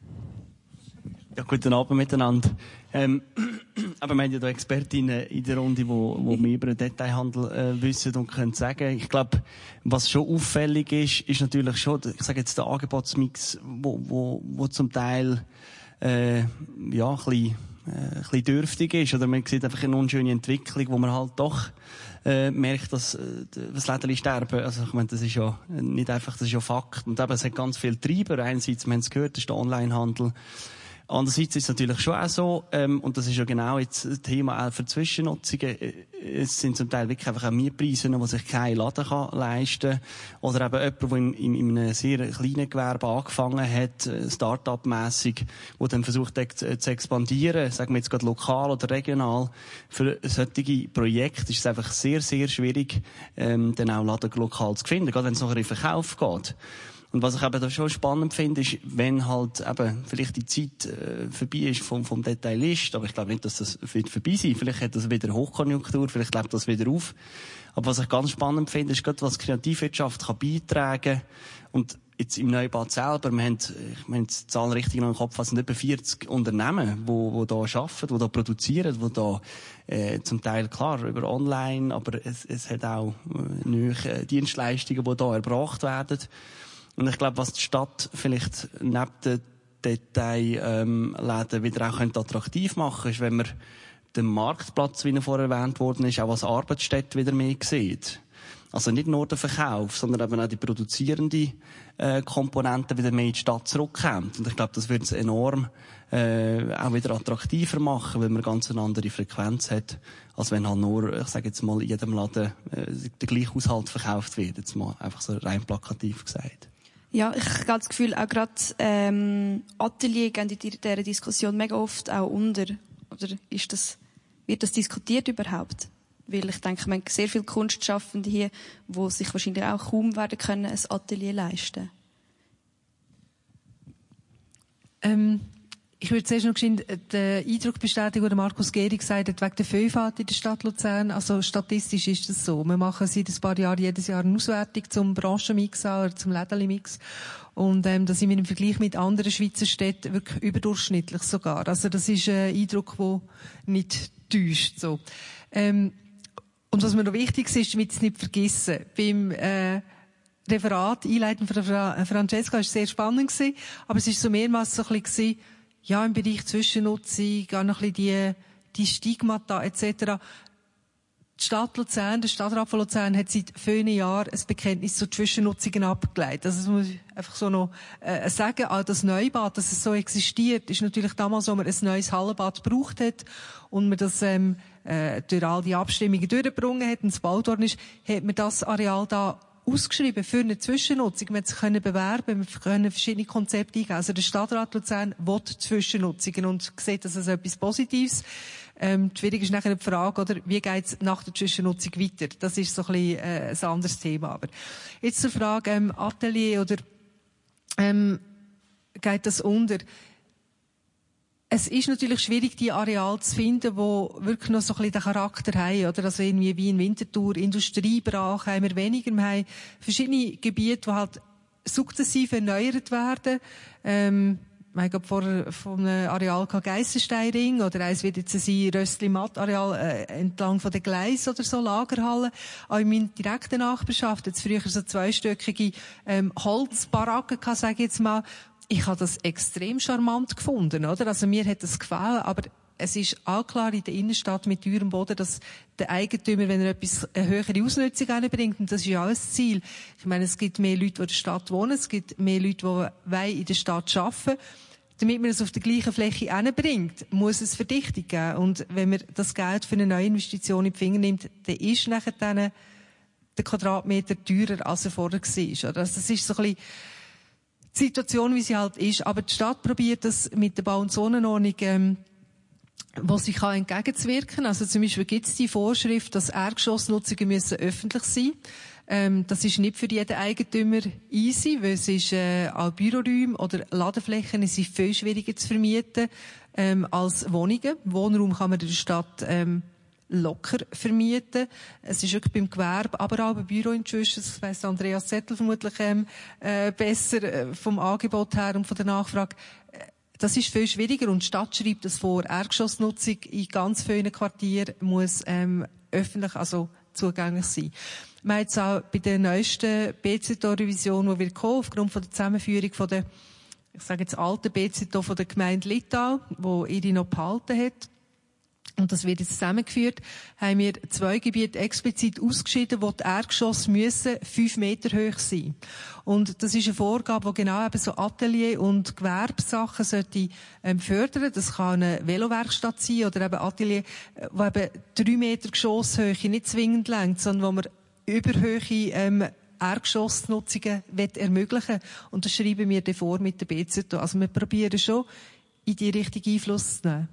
Ja, guten Abend miteinander. Ähm, aber wir haben ja da Expertinnen in der Runde, die wo, wo mehr über den Detailhandel äh, wissen und können sagen. Ich glaube, was schon auffällig ist, ist natürlich schon, ich sage jetzt der Angebotsmix, wo, wo, wo zum Teil äh, ja, ein bisschen, äh, ein bisschen dürftig ist. Oder man sieht einfach eine unschöne Entwicklung, wo man halt doch äh, merkt, dass äh, das Läden sterben. Also ich meine, das ist ja nicht einfach, das ist ja Fakt. Und eben, es hat ganz viele Treiber. Einerseits, wir haben es gehört, das ist der Onlinehandel. Andererseits ist es natürlich schon auch so, ähm, und das ist ja genau jetzt das Thema auch für Zwischennutzungen, es sind zum Teil wirklich einfach auch Mietpreise, die sich kein Laden kann leisten kann. Oder eben jemand, der in, in, in einem sehr kleinen Gewerbe angefangen hat, Start-up-mässig, der dann versucht hat zu expandieren, sagen wir jetzt gerade lokal oder regional. Für solche Projekte ist es einfach sehr, sehr schwierig, ähm, dann auch Laden lokal zu finden, gerade wenn es nachher in den Verkauf geht. Und was ich eben da schon spannend finde, ist, wenn halt eben vielleicht die Zeit äh, vorbei ist vom, vom Detailist, aber ich glaube nicht, dass das wird vorbei sein. Vielleicht hat das wieder Hochkonjunktur, vielleicht lebt das wieder auf. Aber was ich ganz spannend finde, ist gerade, was Kreativwirtschaft kann beitragen. Und jetzt im Neubad selber, wir haben, ich meine, die Zahlen richtig noch im Kopf, es sind etwa vierzig Unternehmen, die, die da arbeiten, die da produzieren, die da, äh, zum Teil, klar, über online, aber es, es hat auch äh, neue Dienstleistungen, die da erbracht werden. Und ich glaube, was die Stadt vielleicht neben den Detailläden ähm, wieder auch attraktiv machen können, ist, wenn man den Marktplatz, wie er vorher erwähnt worden ist, auch als Arbeitsstätte wieder mehr sieht. Also nicht nur der Verkauf, sondern eben auch die produzierende äh, Komponente wieder mehr in die Stadt zurückkommt. Und ich glaube, das wird es enorm äh, auch wieder attraktiver machen, weil man ganz eine andere Frequenz hat, als wenn halt nur, ich sage jetzt mal, in jedem Laden äh, der gleiche Haushalt verkauft wird. Jetzt mal einfach so rein plakativ gesagt. Ja, ich habe das Gefühl, auch gerade ähm, Atelier gehen in dieser Diskussion mega oft auch unter. Oder ist das, wird das diskutiert überhaupt? Weil ich denke, man hat sehr viele Kunstschaffende hier, die sich wahrscheinlich auch kaum werden können, ein Atelier leisten. Ähm, ich würde zuerst noch den Eindruck bestätigen, den Markus Gehry gesagt hat, wegen der Vielfalt in der Stadt Luzern. Also statistisch ist das so. Wir machen seit ein paar Jahren jedes Jahr eine Auswertung zum Branchenmix oder zum Lädeli-Mix. Und ähm, da sind wir im Vergleich mit anderen Schweizer Städten wirklich überdurchschnittlich sogar. Also das ist ein Eindruck, der nicht täuscht. So. Ähm, Und was mir noch wichtig ist, damit es nicht vergessen, beim äh, Referat, Einleiten von der Francesca, war es sehr spannend gewesen, aber es ist so mehrmals so ein bisschen, ja, im Bereich Zwischennutzung, auch noch ein bisschen die, die Stigmata et cetera. Die Stadt Luzern, der Stadtrat von Luzern hat seit vielen Jahren ein Bekenntnis zu Zwischennutzungen abgeleitet. Also das muss ich einfach so noch äh, sagen. Auch das Neubad, dass es so existiert, ist natürlich damals, wo man ein neues Hallenbad gebraucht hat und man das ähm, äh, durch all die Abstimmungen durchgebrungen hat und es gebaut worden ist, hat man das Areal da ausgeschrieben für eine Zwischennutzung. Man hat sich können bewerben, wir können verschiedene Konzepte eingehen. Also der Stadtrat Luzern will Zwischennutzungen und sieht das als etwas Positives. Ähm, schwierig ist nachher die Frage, oder, wie geht's nach der Zwischennutzung weiter? Das ist so ein bisschen äh, ein anderes Thema. Aber jetzt zur Frage, ähm, Atelier oder ähm, geht das unter? Es ist natürlich schwierig, die Areale zu finden, die wirklich noch so ein bisschen den Charakter haben, oder? Also irgendwie wie in Winterthur, Industriebereich haben wir weniger. Wir haben verschiedene Gebiete, die halt sukzessive erneuert werden. Ähm, wir haben vorher von einem Areal Geissensteinring, oder eins wird jetzt ein Röstli-Matt-Areal äh, entlang von den Gleisen oder so, Lagerhallen. Auch in meiner direkten Nachbarschaft hat es früher so zweistöckige ähm, Holzbaracken gehabt, sage ich jetzt mal. Ich habe das extrem charmant gefunden, oder? Also mir hat das gefallen, aber es ist auch klar in der Innenstadt mit teurem Boden, dass der Eigentümer, wenn er etwas, eine höhere Ausnutzung einbringt, und das ist ja auch ein Ziel. Ich meine, es gibt mehr Leute, die in der Stadt wohnen, es gibt mehr Leute, die in der Stadt arbeiten. Damit man es auf der gleichen Fläche hinbringt, muss es Verdichtung geben. Und wenn man das Geld für eine neue Investition in die Finger nimmt, dann ist nachher dann der Quadratmeter teurer, als er vorher war. Also das ist so ein bisschen die Situation, wie sie halt ist. Aber die Stadt probiert das mit der Bau- und Zonenordnung, ähm, wo sie kann entgegenzuwirken. Also zum Beispiel gibt es die Vorschrift, dass Erdgeschossnutzungen müssen öffentlich sein. Ähm, das ist nicht für jeden Eigentümer easy, weil es ist, äh, auch Büroräume oder Ladeflächen sind viel schwieriger zu vermieten, ähm, als Wohnungen. Wohnraum kann man in der Stadt, ähm, locker vermieten. Es ist wirklich beim Gewerbe, aber auch beim Büro inzwischen, das weiss Andreas Zettel vermutlich ähm, äh, besser äh, vom Angebot her und von der Nachfrage. Das ist viel schwieriger und die Stadt schreibt das vor. Erdgeschossnutzung in ganz vielen Quartieren muss ähm, öffentlich, also zugänglich sein. Wir haben jetzt auch bei der neuesten B Z O-Revision, die wir kommen, aufgrund von der Zusammenführung von der, ich sage jetzt alten B Z O von der Gemeinde Littau, die ihre noch behalten hat, und das wird jetzt zusammengeführt, haben wir zwei Gebiete explizit ausgeschieden, wo die Erdgeschosse müssen fünf Meter hoch sein. Und das ist eine Vorgabe, die genau eben so Atelier- und Gewerbesachen sollte ähm, fördern. Das kann eine Velowerkstatt sein oder eben Atelier, wo eben drei Meter Geschosshöhe nicht zwingend lenkt, sondern wo man überhöhe ähm, Erdgeschossnutzungen ermöglichen. Und das schreiben wir dann vor mit der B Z O. Also wir probieren schon, in die Richtung Einfluss zu nehmen.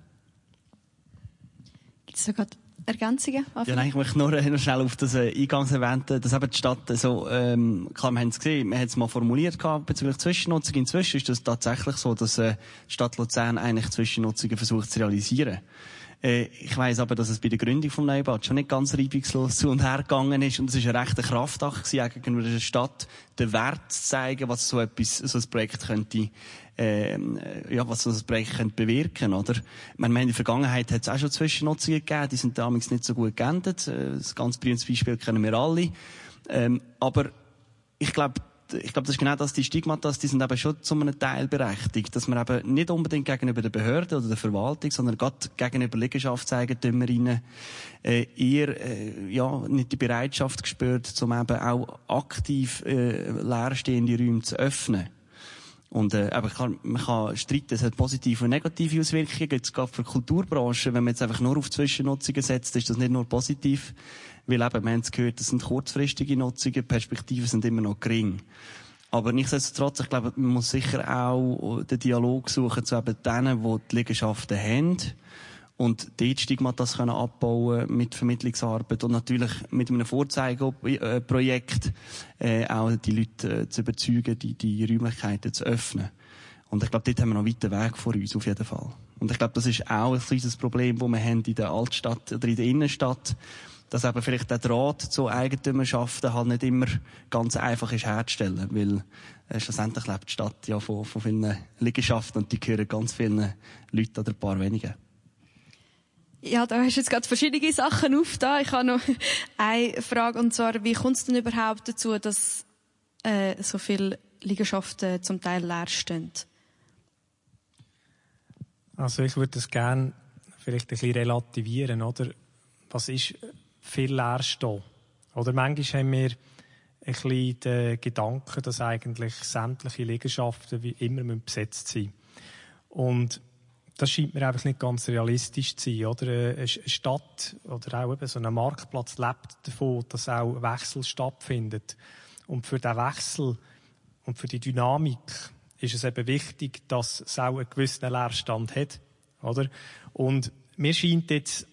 Gibt es da gerade Ergänzungen? Ja, nein, ich möchte nur noch schnell auf das äh, eingangs erwähnten, dass eben die Stadt so, ähm, klar, wir haben es gesehen, wir haben es mal formuliert gehabt bezüglich Zwischennutzung. Inzwischen ist das tatsächlich so, dass äh, die Stadt Luzern eigentlich Zwischennutzungen versucht zu realisieren. Äh, ich weiss aber, dass es bei der Gründung vom Neubad schon nicht ganz reibungslos zu und her gegangen ist, und es ist ein rechter Kraftakt gegenüber der Stadt, den Wert zu zeigen, was so etwas, so ein Projekt könnte, äh, ja, was so ein Projekt könnte bewirken, oder? Ich meine, in der Vergangenheit hat es auch schon Zwischennutzungen gegeben, die sind damals nicht so gut geendet. Das ganz berühmte Beispiel kennen wir alle. Ähm, aber ich glaube, ich glaube, das ist genau das, die Stigmata, die sind eben schon zu einem Teil berechtigt, dass man eben nicht unbedingt gegenüber der Behörde oder der Verwaltung, sondern gerade gegenüber Liegenschaftseigentümerinnen äh, eher äh, ja nicht die Bereitschaft spürt, um eben auch aktiv äh, leerstehende Räume zu öffnen. Und äh, aber kann, man kann streiten, es hat positive und negative Auswirkungen. Jetzt gerade für die Kulturbranche, wenn man jetzt einfach nur auf Zwischennutzungen setzt, ist das nicht nur positiv, weil eben, wir haben es gehört, das sind kurzfristige Nutzungen, die Perspektiven sind immer noch gering. Aber nichtsdestotrotz, ich glaube, man muss sicher auch den Dialog suchen zu eben denen, die die Liegenschaften haben und dort Stigmata können abbauen mit Vermittlungsarbeit und natürlich mit einem Vorzeigeprojekt äh, auch die Leute äh, zu überzeugen, die, die Räumlichkeiten zu öffnen. Und ich glaube, dort haben wir noch einen weiten Weg vor uns, auf jeden Fall. Und ich glaube, das ist auch ein kleines Problem, das wir haben in der Altstadt oder in der Innenstadt, dass eben vielleicht der Draht zu Eigentümerschaften halt nicht immer ganz einfach ist herzustellen, weil äh, schlussendlich lebt die Stadt ja von, von vielen Liegenschaften und die gehören ganz vielen Leuten oder ein paar wenigen. Ja, da hast du jetzt gerade verschiedene Sachen aufgetan. Ich habe noch eine Frage, und zwar, wie kommt es denn überhaupt dazu, dass äh, so viele Liegenschaften zum Teil leer stehen? Also ich würde das gerne vielleicht ein bisschen relativieren, oder? Was ist viel leer stehen? Oder manchmal haben wir ein bisschen den Gedanken, dass eigentlich sämtliche Liegenschaften wie immer besetzt sind. Und das scheint mir einfach nicht ganz realistisch zu sein, oder? Eine Stadt oder auch eben so ein Marktplatz lebt davon, dass auch Wechsel stattfindet. Und für diesen Wechsel und für die Dynamik ist es eben wichtig, dass es auch einen gewissen Leerstand hat, oder? Und mir scheint jetzt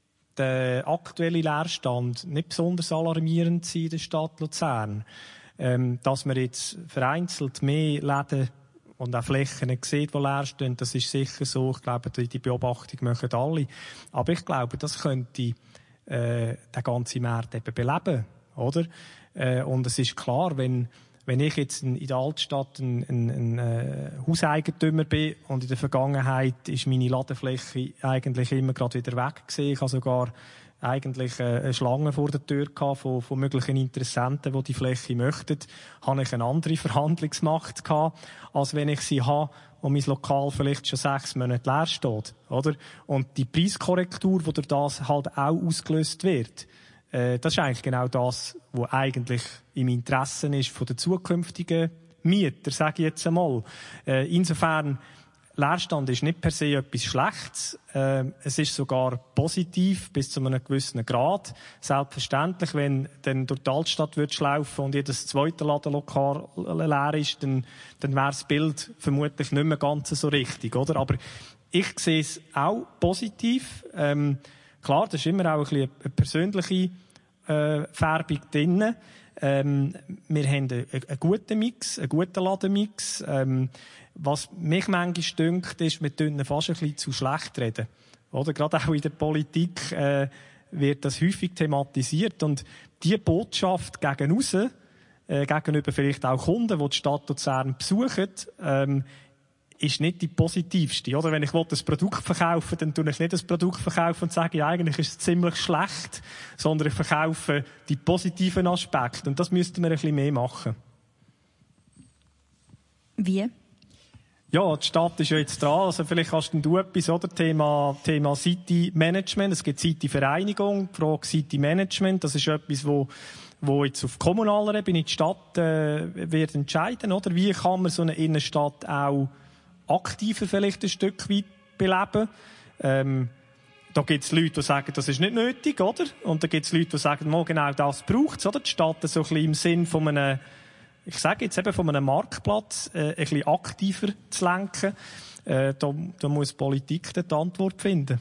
der aktuelle Leerstand nicht besonders alarmierend zu sein in der Stadt Luzern. Ähm, dass man jetzt vereinzelt mehr Läden und auch Flächen sieht, die leer stehen, das ist sicher so. Ich glaube, die Beobachtung machen alle. Aber ich glaube, das könnte äh, den ganzen Markt eben beleben, oder? Äh, und es ist klar, wenn wenn ich jetzt in der Altstadt ein, ein, ein äh, Hauseigentümer bin und in der Vergangenheit ist meine Ladenfläche eigentlich immer gerade wieder weg gewesen. Ich habe sogar eigentlich eine Schlange vor der Tür gehabt von, von möglichen Interessenten, die die Fläche möchten, habe ich eine andere Verhandlungsmacht gehabt, als wenn ich sie habe und mein Lokal vielleicht schon sechs Monate leer steht, oder? Und die Preiskorrektur, die durch das halt auch ausgelöst wird, äh, das ist eigentlich genau das, was eigentlich im Interesse ist von den zukünftigen Mieter, sage ich jetzt einmal. Äh, insofern, Leerstand ist nicht per se etwas Schlechtes. Äh, es ist sogar positiv bis zu einem gewissen Grad. Selbstverständlich, wenn dann durch die Altstadt würdest laufen und jedes zweite Ladenlokal leer ist, dann, dann wäre das Bild vermutlich nicht mehr ganz so richtig, oder? Aber ich sehe es auch positiv. Ähm, klar, das ist immer auch ein bisschen eine persönliche äh, Färbung drin. Ähm, wir haben einen, einen guten Mix, einen guten Ladenmix. Ähm, was mich manchmal dünkt, ist, wir tun fast ein bisschen zu schlecht reden. Oder? Gerade auch in der Politik äh, wird das häufig thematisiert. Und diese Botschaft gegen raus, äh, gegenüber vielleicht auch Kunden, die die Stadt Luzern besuchen, ähm, ist nicht die positivste. Oder? Wenn ich das Produkt verkaufen will, dann tue ich nicht das Produkt verkaufen und sage, ja, eigentlich ist es ziemlich schlecht, sondern ich verkaufe die positiven Aspekte. Und das müssten wir ein bisschen mehr machen. Wie? Ja, die Stadt ist ja jetzt dran. Also vielleicht hast du etwas, oder? Thema, Thema City Management. Es gibt City Vereinigung, die Frage City Management. Das ist etwas, wo, wo jetzt auf kommunaler Ebene die Stadt, äh, wird entscheiden, oder? Wie kann man so eine Innenstadt auch aktiver vielleicht ein Stück weit beleben? Ähm, da gibt es Leute, die sagen, das ist nicht nötig, oder? Und da gibt es Leute, die sagen, mal genau das braucht es, oder? Die Stadt so ein bisschen im Sinn von einem, ich sage jetzt eben von einem Marktplatz, äh, ein bisschen aktiver zu lenken. Äh, da, da muss die Politik die Antwort finden.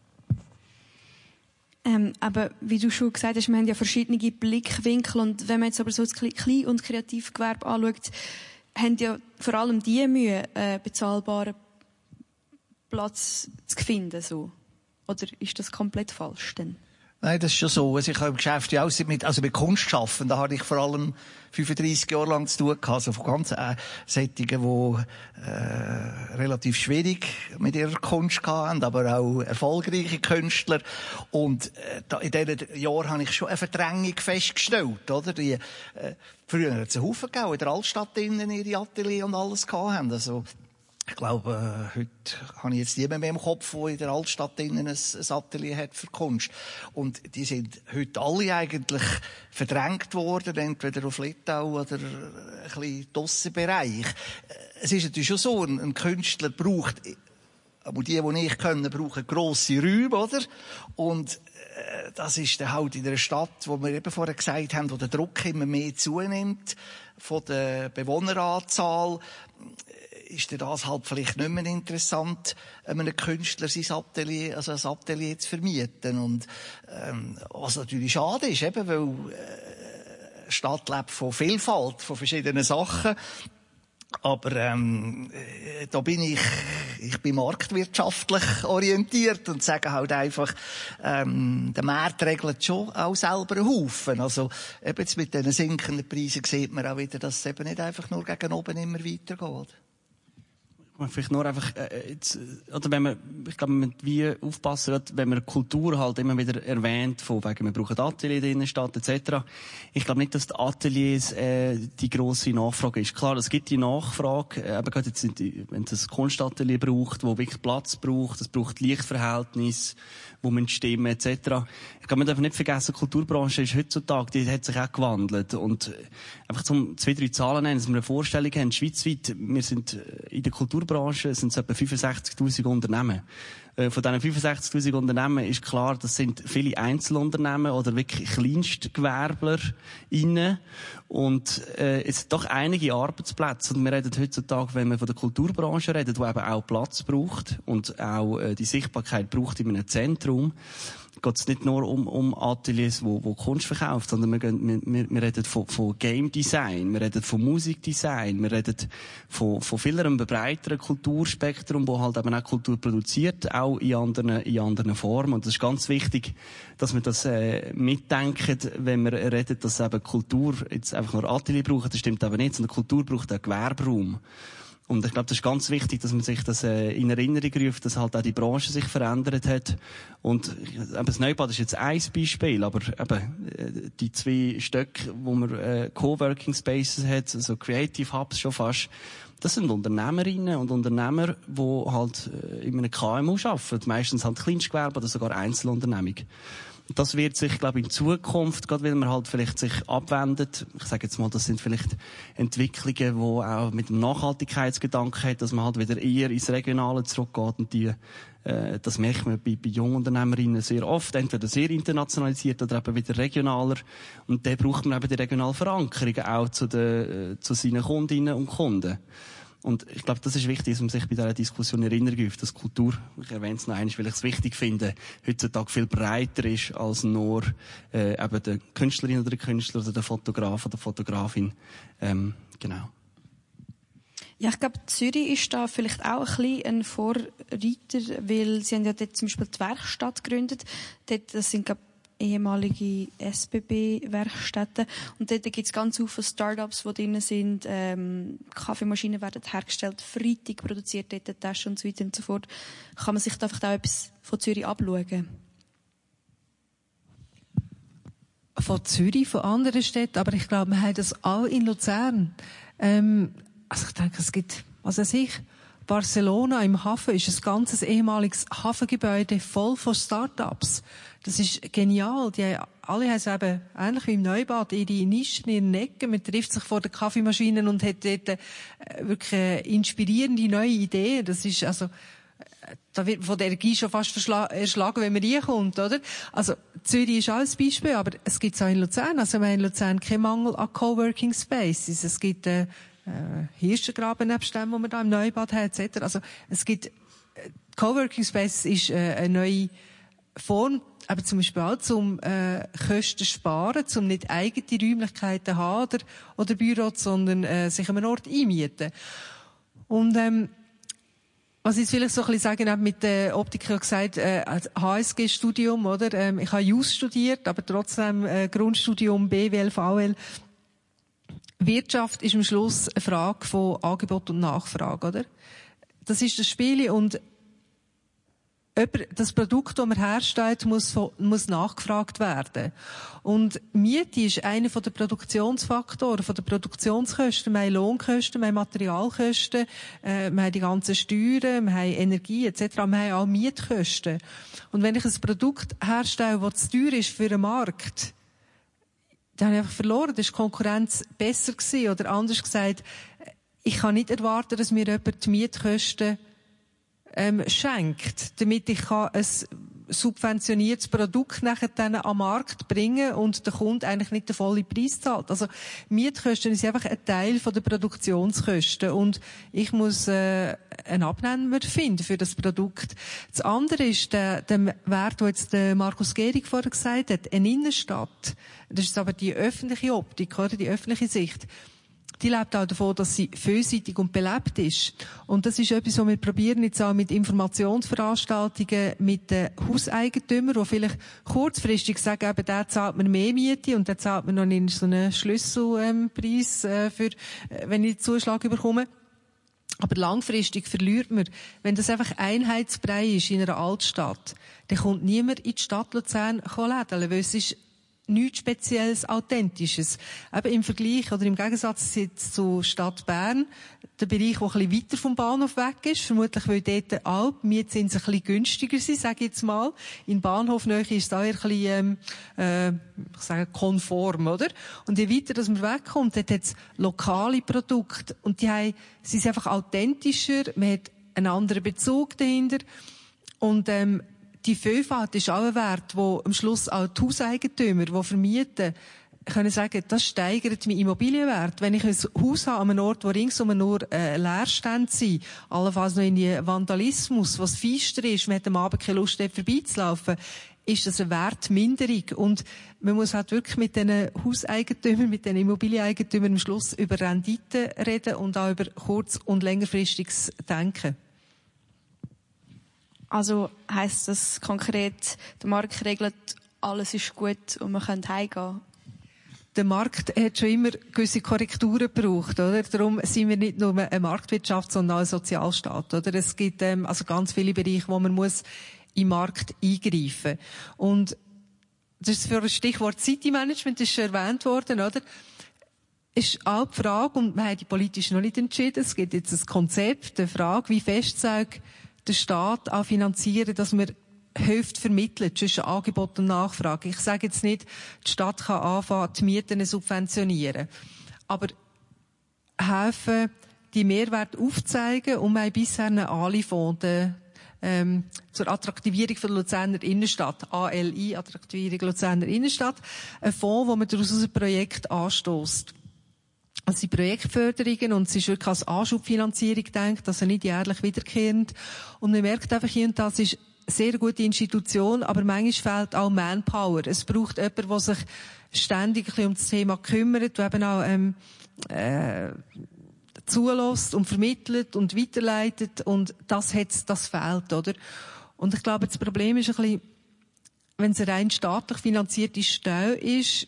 Ähm, aber wie du schon gesagt hast, wir haben ja verschiedene Blickwinkel, und wenn man jetzt aber so das Klein- und Kreativgewerbe anschaut, haben ja vor allem die Mühe, einen bezahlbaren Platz zu finden, so. Oder ist das komplett falsch denn? Nein, das ist schon so. Also ich habe im Geschäft ja auch mit, also mit Kunst schaffen. Da hatte ich vor allem fünfunddreissig Jahre lang zu tun gehabt. Also von ganz äh, Sättigen, die äh, relativ schwierig mit ihrer Kunst hatten, aber auch erfolgreiche Künstler. Und äh, da, in diesen Jahren habe ich schon eine Verdrängung festgestellt, oder? Die, äh, früher hat es einen Haufen gegeben, in der Altstadt innen ihre Atelier und alles gehabt haben. Also ich glaube, äh, heute habe ich jetzt niemanden mehr im Kopf, der in der Altstadt innen ein, ein Atelier hat für Kunst. Und die sind heute alle eigentlich verdrängt worden, entweder auf Litauen oder ein bisschen Dossenbereich. Es ist natürlich schon so, ein, ein Künstler braucht, aber die, die ich kenne, brauchen grosse Räume, oder? Und äh, das ist dann halt in einer Stadt, wo wir eben vorher gesagt haben, wo der Druck immer mehr zunimmt, von der Bewohneranzahl, ist das halt vielleicht nicht mehr interessant, einem Künstler sein Atelier, also ein Atelier zu vermieten. Und, ähm, was natürlich schade ist, eben, weil, äh, eine Stadt lebt von Vielfalt, von verschiedenen Sachen. Aber, ähm, äh, da bin ich, ich bin marktwirtschaftlich orientiert und sage halt einfach, ähm, der Markt regelt schon auch selber einen Haufen. Also, eben jetzt mit diesen sinkenden Preisen sieht man auch wieder, dass es eben nicht einfach nur gegen oben immer weitergeht. Vielleicht nur einfach, äh, jetzt, oder wenn man, ich glaube, man muss wie aufpassen, wenn man Kultur halt immer wieder erwähnt, von wegen, wir brauchen Atelier in der Innenstadt, et cetera. Ich glaube nicht, dass die Ateliers, äh, die grosse Nachfrage ist. Klar, es gibt die Nachfrage, äh, aber gerade jetzt, wenn es ein Kunstatelier braucht, wo wirklich Platz braucht, es braucht Lichtverhältnis, wo man stimmen, et cetera. Ich glaube, man darf nicht vergessen, die Kulturbranche ist heutzutage, die hat sich auch gewandelt. Und einfach zum zwei, drei Zahlen nennen, dass wir eine Vorstellung haben, schweizweit, wir sind in der Kulturbranche, sind es etwa fünfundsechzigtausend Unternehmen. Von diesen fünfundsechzigtausend Unternehmen ist klar, das sind viele Einzelunternehmen oder wirklich Kleinstgewerbler innen. Und äh, es sind doch einige Arbeitsplätze. Und wir reden heutzutage, wenn wir von der Kulturbranche reden, die eben auch Platz braucht und auch äh, die Sichtbarkeit braucht in einem Zentrum, geht es nicht nur um, um Ateliers, wo, wo Kunst verkauft, sondern wir, gehen, wir, wir reden von, von Game Design, wir reden von Musikdesign, wir reden von, von viel einem breiteren Kulturspektrum, wo halt eben auch Kultur produziert, auch in anderen, in anderen Formen. Und das ist ganz wichtig, dass wir das äh, mitdenken, wenn wir reden, dass eben Kultur jetzt einfach nur Atelier braucht. Das stimmt aber nicht, sondern Kultur braucht auch Gewerberaum. Und ich glaube, das ist ganz wichtig, dass man sich das äh, in Erinnerung ruft, dass halt auch die Branche sich verändert hat. Und eben, das Neubad ist jetzt ein Beispiel, aber eben, äh, die zwei Stöcke, wo man äh, Coworking Spaces hat, also Creative Hubs schon fast, das sind Unternehmerinnen und Unternehmer, die halt äh, in einem K M U arbeiten, meistens halt Kleinstgewerbe oder sogar Einzelunternehmung. Das wird sich, glaube ich, in Zukunft, gerade weil man halt vielleicht sich abwendet, ich sage jetzt mal, das sind vielleicht Entwicklungen, die auch mit dem Nachhaltigkeitsgedanken hat, dass man halt wieder eher ins Regionale zurückgeht und die, äh, das merkt man bei, bei Jungunternehmerinnen sehr oft, entweder sehr internationalisiert oder eben wieder regionaler. Und da braucht man eben die regionale Verankerung auch zu den, äh, zu seinen Kundinnen und Kunden. Und ich glaube, das ist wichtig, dass man sich bei dieser Diskussion erinnern gibt, dass Kultur, ich erwähne es noch einmal, weil ich es wichtig finde, heutzutage viel breiter ist als nur äh, eben der Künstlerin oder der Künstler oder der Fotograf oder der Fotografin. Ähm, genau. Ja, ich glaube, Zürich ist da vielleicht auch ein bisschen ein Vorreiter, weil sie haben ja dort zum Beispiel die Werkstatt gegründet. Dort, das sind, glaube ehemalige S B B-Werkstätten. Und dort gibt es ganz viele Start-ups, die drin sind. Ähm, Kaffeemaschinen werden hergestellt, Freitag produziert dort Taschen und so weiter und so fort. Kann man sich da vielleicht auch etwas von Zürich abschauen? Von Zürich, von anderen Städten, aber ich glaube, wir haben das auch in Luzern. Ähm, also ich denke, es gibt, was weiß ich, Barcelona im Hafen ist ein ganzes ehemaliges Hafengebäude voll von Start-ups. Das ist genial. Die alle haben es eben, ähnlich wie im Neubad, ihre Nischen, ihre Ecken. Man trifft sich vor den Kaffeemaschinen und hat dort äh, wirklich äh, inspirierende neue Ideen. Das ist also, äh, da wird von der Energie schon fast erschlagen, wenn man reinkommt, oder? Also, Zürich ist auch ein Beispiel, aber es gibt es auch in Luzern. Also, wir haben in Luzern keinen Mangel an Coworking Spaces. Es gibt, äh, äh, Hirschengraben nebst dem, wo man da im Neubad hat, et cetera. Also, es gibt, äh, Coworking Spaces ist äh, eine neue Form, aber zum Beispiel auch zum äh, Kosten sparen, zum nicht eigene Räumlichkeiten haben oder, oder Büros, sondern äh, sich an einem Ort einmieten. Und ähm, Was ich vielleicht so ein bisschen sagen habe mit der Optik, ich habe gesagt, äh, H S G-Studium, oder? Ähm, ich habe Jus studiert, aber trotzdem äh, Grundstudium B W L, V L. Wirtschaft ist am Schluss eine Frage von Angebot und Nachfrage, oder? Das ist das Spiel und das Produkt, das man herstellt, muss, muss nachgefragt werden. Und Miete ist einer der Produktionsfaktoren, von der Produktionskosten. Wir haben Lohnkosten, wir haben Materialkosten, äh, wir haben die ganzen Steuern, wir haben Energie et cetera. Wir haben auch Mietkosten. Und wenn ich ein Produkt herstelle, das zu teuer ist für den Markt, dann habe ich einfach verloren. Da war die Konkurrenz besser gewesen. Oder anders gesagt, ich kann nicht erwarten, dass mir jemand die Mietkosten Ähm, schenkt, damit ich kann ein subventioniertes Produkt nachher dann am Markt bringen und der Kunde eigentlich nicht den vollen Preis zahlt. Also Mietkosten sind einfach ein Teil von der Produktionskosten und ich muss äh, einen Abnehmer finden für das Produkt. Das andere ist der, der Wert, den jetzt der Markus Gehrig vorher gesagt hat, eine Innenstadt. Das ist aber die öffentliche Optik, oder die öffentliche Sicht. Die lebt auch davon, dass sie vielseitig und belebt ist. Und das ist etwas, was wir probieren jetzt auch mit Informationsveranstaltungen mit den Hauseigentümern, die vielleicht kurzfristig sagen, eben, der zahlt mir mehr Miete und der zahlt mir noch nicht so einen Schlüsselpreis, äh, für, äh, wenn ich den Zuschlag bekomme. Aber langfristig verliert man, wenn das einfach Einheitsbrei ist in einer Altstadt, dann kommt niemand in die Stadt Luzern lädeln, weil es ist nichts Spezielles, Authentisches. Eben im Vergleich oder im Gegensatz zu Stadt Bern, der Bereich, der ein bisschen weiter vom Bahnhof weg ist, vermutlich weil dort auch die Mietzins ein bisschen günstiger sind, sage ich jetzt mal. In Bahnhofnähe ist es auch ein bisschen, äh, ich sage, konform, oder? Und je weiter, dass man wegkommt, dort hat es lokale Produkte und die haben, sie sind einfach authentischer, man hat einen anderen Bezug dahinter und ähm, die Vielfalt ist auch ein Wert, wo am Schluss auch die Hauseigentümer, die vermieten, können sagen, das steigert meinen Immobilienwert. Wenn ich ein Haus habe an einem Ort, wo ringsum nur äh, Leerstände sind, allenfalls noch in die Vandalismus, was feister ist, man hat am Abend keine Lust, dort vorbeizulaufen, ist das eine Wertminderung. Und man muss halt wirklich mit diesen Hauseigentümern, mit den Immobilieneigentümern am Schluss über Renditen reden und auch über kurz- und längerfristiges Denken. Also heisst das konkret, der Markt regelt, alles ist gut und wir können heimgehen? Der Markt hat schon immer gewisse Korrekturen gebraucht, oder? Darum sind wir nicht nur eine Marktwirtschaft, sondern auch ein Sozialstaat, oder? Es gibt ähm, also ganz viele Bereiche, wo man muss im Markt eingreifen. Und das ist für ein Stichwort City-Management, das ist schon erwähnt worden, oder? Ist auch die Frage, und wir haben die politisch noch nicht entschieden, es gibt jetzt ein Konzept, eine Frage, wie fest sagt der Staat auch finanzieren, dass man hilft vermitteln zwischen Angebot und Nachfrage. Ich sage jetzt nicht, die Stadt kann anfangen, die Mieten zu subventionieren. Aber helfen, die Mehrwerte aufzuzeigen, und wir haben bisher einen A L I-Fonds, ähm, zur Attraktivierung von der Luzerner Innenstadt, A L I, Attraktivierung Luzerner Innenstadt, ein Fonds, wo man daraus ein Projekt anstößt. Es sind Projektförderungen und es ist wirklich als Anschubfinanzierung gedacht, also nicht jährlich wiederkehrend. Und man merkt einfach hier und da, es ist eine sehr gute Institution, aber manchmal fehlt auch Manpower. Es braucht jemanden, der sich ständig ein bisschen um das Thema kümmert, der eben auch ähm, äh, zulässt und vermittelt und weiterleitet, und das hat's, das fehlt, oder? Und ich glaube, das Problem ist ein bisschen, wenn es eine rein staatlich finanzierte Stelle ist,